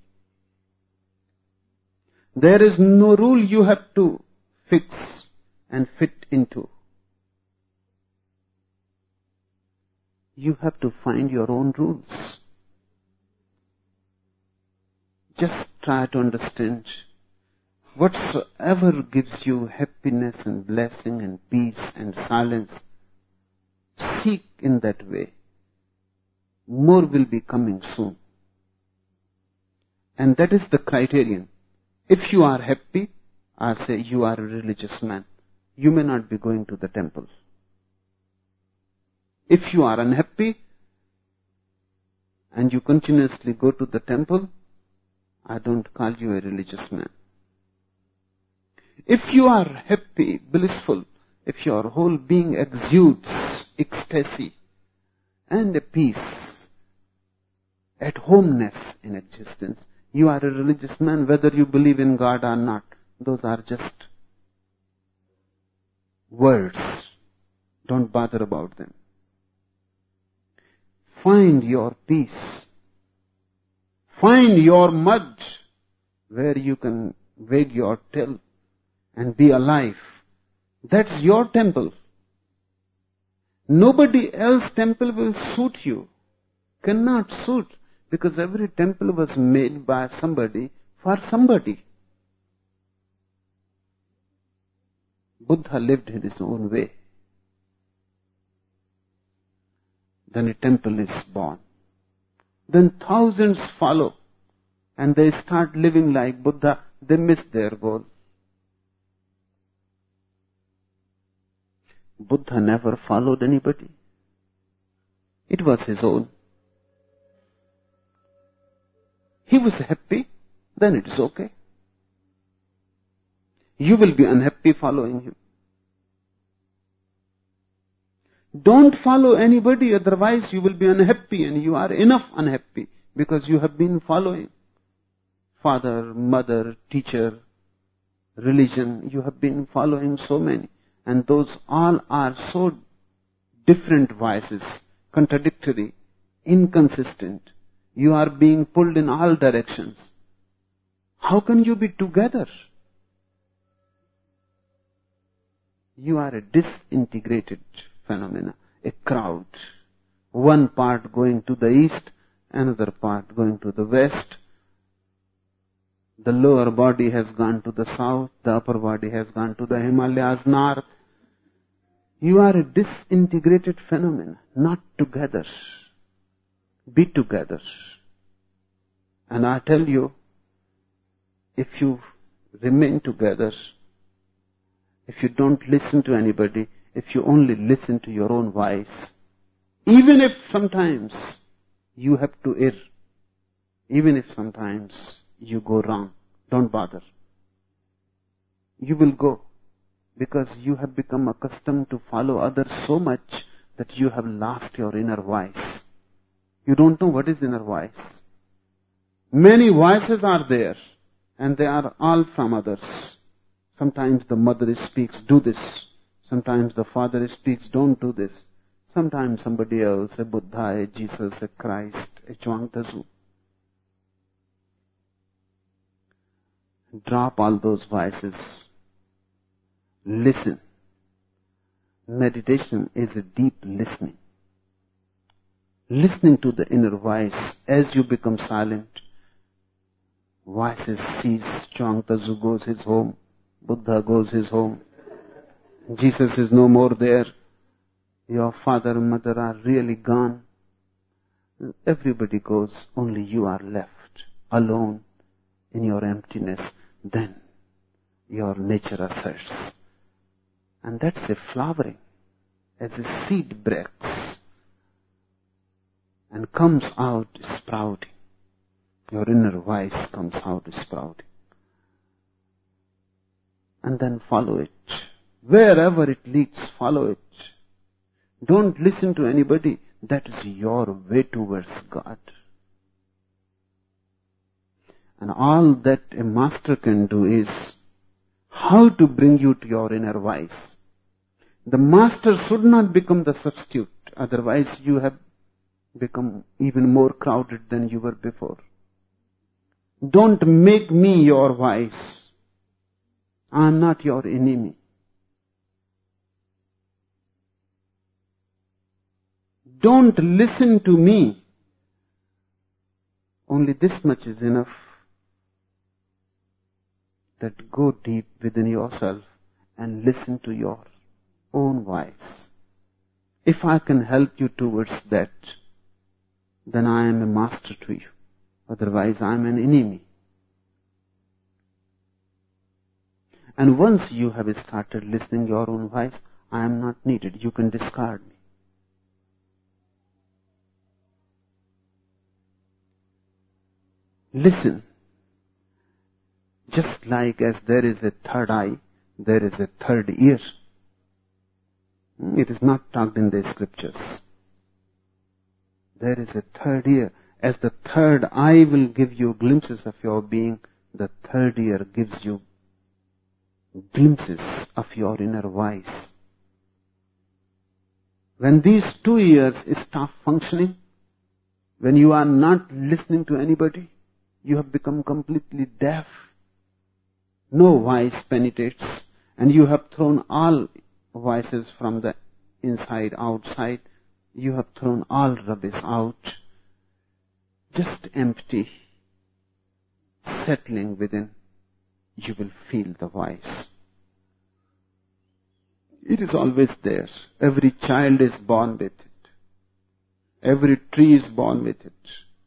There is no rule you have to fix and fit into. You have to find your own rules. Just try to understand whatsoever gives you happiness and blessing and peace and silence. Seek in that way. More will be coming soon. And that is the criterion. If you are happy, I say you are a religious man. You may not be going to the temple. If you are unhappy and you continuously go to the temple, I don't call you a religious man. If you are happy, blissful, if your whole being exudes ecstasy and a peace, at homeness in existence, you are a religious man whether you believe in God or not. Those are just words. Don't bother about them. Find your peace. Find your mud where you can wag your tail and be alive. That's your temple. Nobody else's temple will suit you. Cannot suit, because every temple was made by somebody for somebody. Buddha lived in his own way. Then a temple is born. Then thousands follow and they start living like Buddha. They miss their goal. Buddha never followed anybody. It was his own. He was happy, then it is okay. You will be unhappy following him. Don't follow anybody, otherwise you will be unhappy, and you are enough unhappy because you have been following father, mother, teacher, religion. You have been following so many, and those all are so different vices, contradictory, inconsistent. You are being pulled in all directions. How can you be together? You are a disintegrated phenomena, a crowd. One part going to the east, another part going to the west. The lower body has gone to the south, the upper body has gone to the Himalayas north. You are a disintegrated phenomenon, not together. Be together. And I tell you, if you remain together, if you don't listen to anybody, if you only listen to your own voice, even if sometimes you have to err, even if sometimes you go wrong, don't bother. You will go. because you have become accustomed to follow others so much that you have lost your inner voice. You don't know what is inner voice. Many voices are there, and they are all from others. Sometimes the mother speaks, do this. Sometimes the father speaks, don't do this. Sometimes somebody else, a Buddha, a Jesus, a Christ, a Chuang Tzu. Drop all those voices. Listen. Meditation is a deep listening. Listening to the inner voice as you become silent. Voices cease. Chuang Tzu goes his home. Buddha goes his home. Jesus is no more there. Your father and mother are really gone. Everybody goes. Only you are left alone in your emptiness. Then your nature asserts. And that's a flowering. As a seed breaks and comes out sprouting. Your inner voice comes out sprouting. And then follow it. Wherever it leads, follow it. Don't listen to anybody. That is your way towards God. And all that a master can do is how to bring you to your inner voice. The master should not become the substitute. Otherwise you have become even more crowded than you were before. Don't make me your voice. I am not your enemy. Don't listen to me. Only this much is enough. That go deep within yourself and listen to your own voice. If I can help you towards that, then I am a master to you. Otherwise I am an enemy. And once you have started listening your own voice, I am not needed. You can discard me. Listen. Just like as there is a third eye, there is a third ear. It is not talked in the scriptures. There is a third ear. As the third eye will give you glimpses of your being, the third ear gives you glimpses of your inner voice. When these two ears stop functioning, when you are not listening to anybody, you have become completely deaf. No voice penetrates, and you have thrown all voices from the inside outside. You have thrown all rubbish out. Just empty, settling within, you will feel the voice. It is always there. Every child is born with it. Every tree is born with it.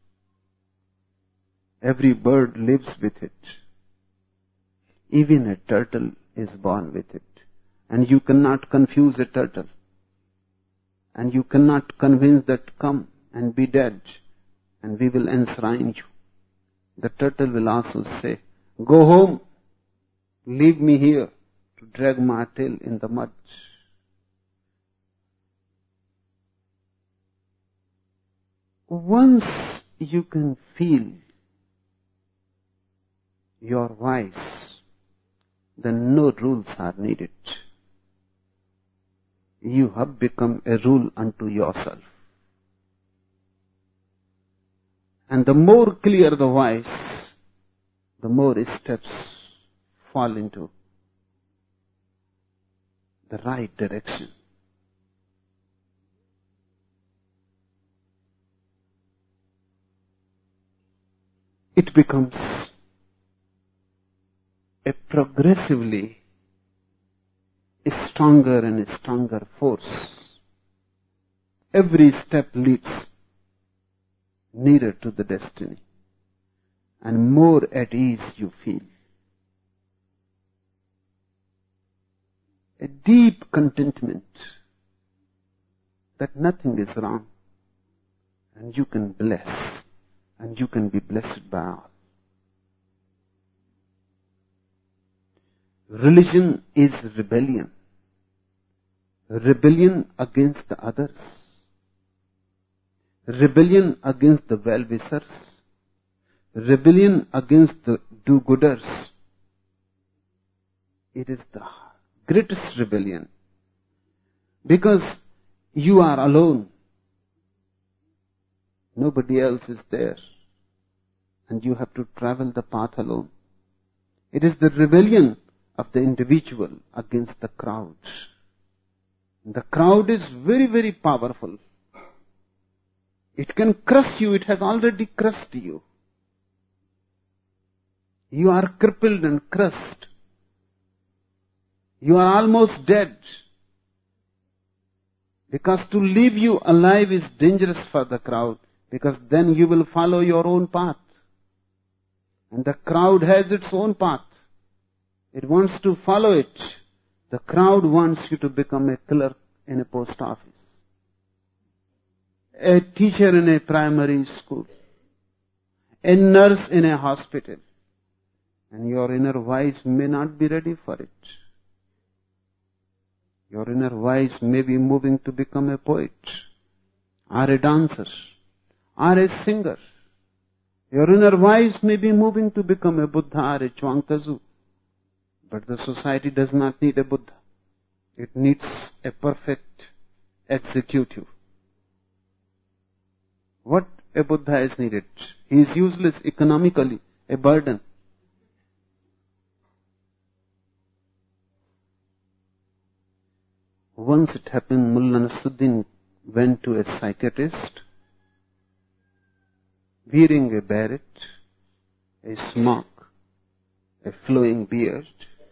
Every bird lives with it. Even a turtle is born with it. And you cannot confuse a turtle. And you cannot convince that come and be dead, and we will enshrine you. The turtle will also say, go home, leave me here to drag my tail in the mud. Once you can feel your voice, then no rules are needed. You have become a rule unto yourself. And the more clear the voice, the more steps fall into the right direction. It becomes a progressively a stronger and a stronger force. Every step leads nearer to the destiny, and more at ease you feel. A deep contentment that nothing is wrong, and you can bless, and you can be blessed by all. Religion is rebellion. Rebellion against the others. Rebellion against the well-wishers. Rebellion against the do-gooders. It is the greatest rebellion. Because you are alone. Nobody else is there. And you have to travel the path alone. It is the rebellion of the individual against the crowd. The crowd is very, very powerful. It can crush you. It has already crushed you. You are crippled and crushed. You are almost dead. Because to leave you alive is dangerous for the crowd. Because then you will follow your own path. And the crowd has its own path. It wants to follow it. The crowd wants you to become a clerk in a post office, a teacher in a primary school, a nurse in a hospital. And your inner voice may not be ready for it. Your inner voice may be moving to become a poet, or a dancer, or a singer. Your inner voice may be moving to become a Buddha or a Chuang-Tzu. But the society does not need a Buddha. It needs a perfect executive. What a Buddha is needed? He is useless economically, a burden. Once it happened, Mullah Nasruddin went to a psychiatrist, wearing a beret, a smock, a flowing beard.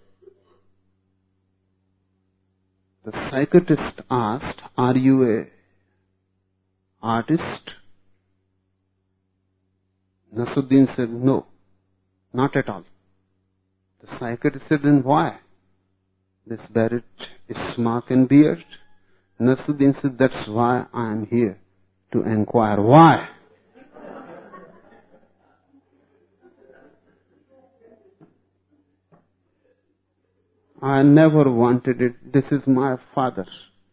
The psychiatrist asked, "Are you a artist?" Nasruddin said, "No, not at all." The psychiatrist said, "Then why? This beret is smock and beard?" Nasruddin said, "That's why I am here, to inquire why." I never wanted it. This is my father.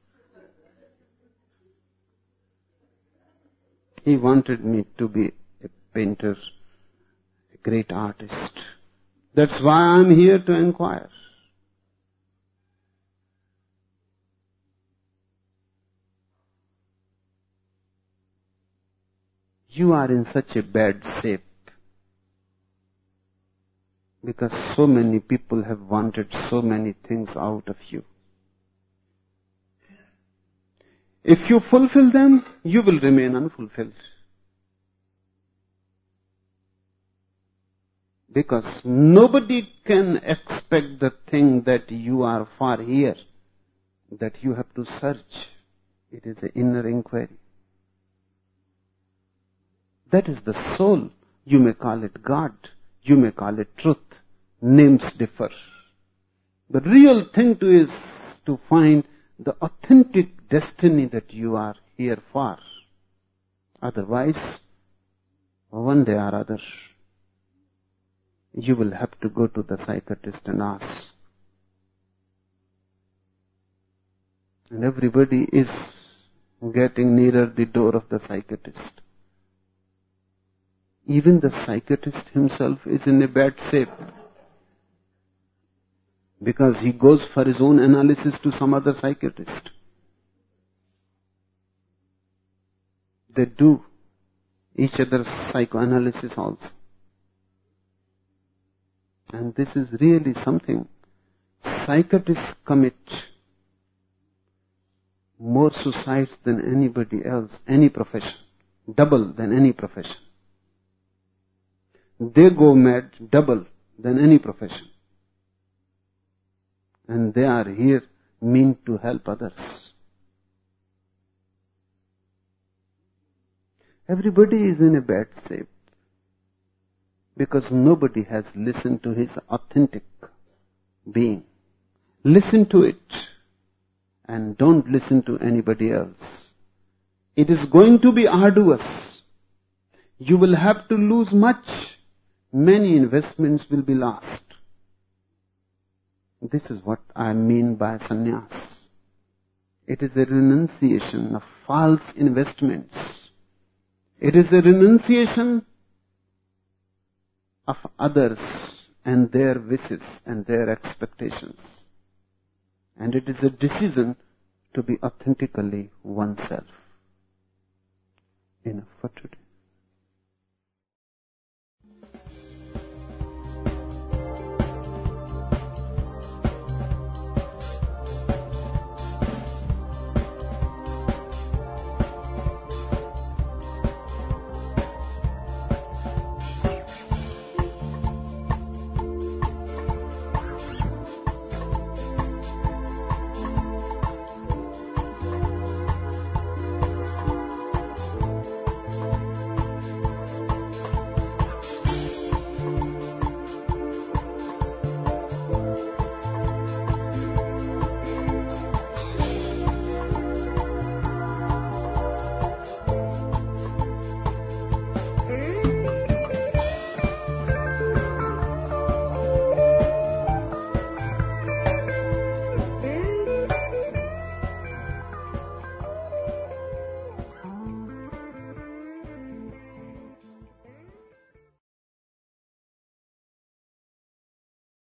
He wanted me to be a painter, a great artist. That's why I'm here to inquire. You are in such a bad shape because so many people have wanted so many things out of you. If you fulfill them, you will remain unfulfilled. Because nobody can expect the thing that you are for here, that you have to search. It is an inner inquiry. That is the soul. You may call it God. You may call it truth. Names differ. The real thing to is to find the authentic destiny that you are here for. Otherwise, one day or other, you will have to go to the psychiatrist and ask. And everybody is getting nearer the door of the psychiatrist. Even the psychiatrist himself is in a bad shape, because he goes for his own analysis to some other psychiatrist. They do each other's psychoanalysis also. And this is really something. Psychiatrists commit more suicides than anybody else, any profession, double than any profession. They go mad double than any profession. And they are here meant to help others. Everybody is in a bad shape because nobody has listened to his authentic being. Listen to it and don't listen to anybody else. It is going to be arduous. You will have to lose much. Many investments will be lost. This is what I mean by sannyas. It is a renunciation of false investments. It is a renunciation of others and their wishes and their expectations. And it is a decision to be authentically oneself. Enough for today.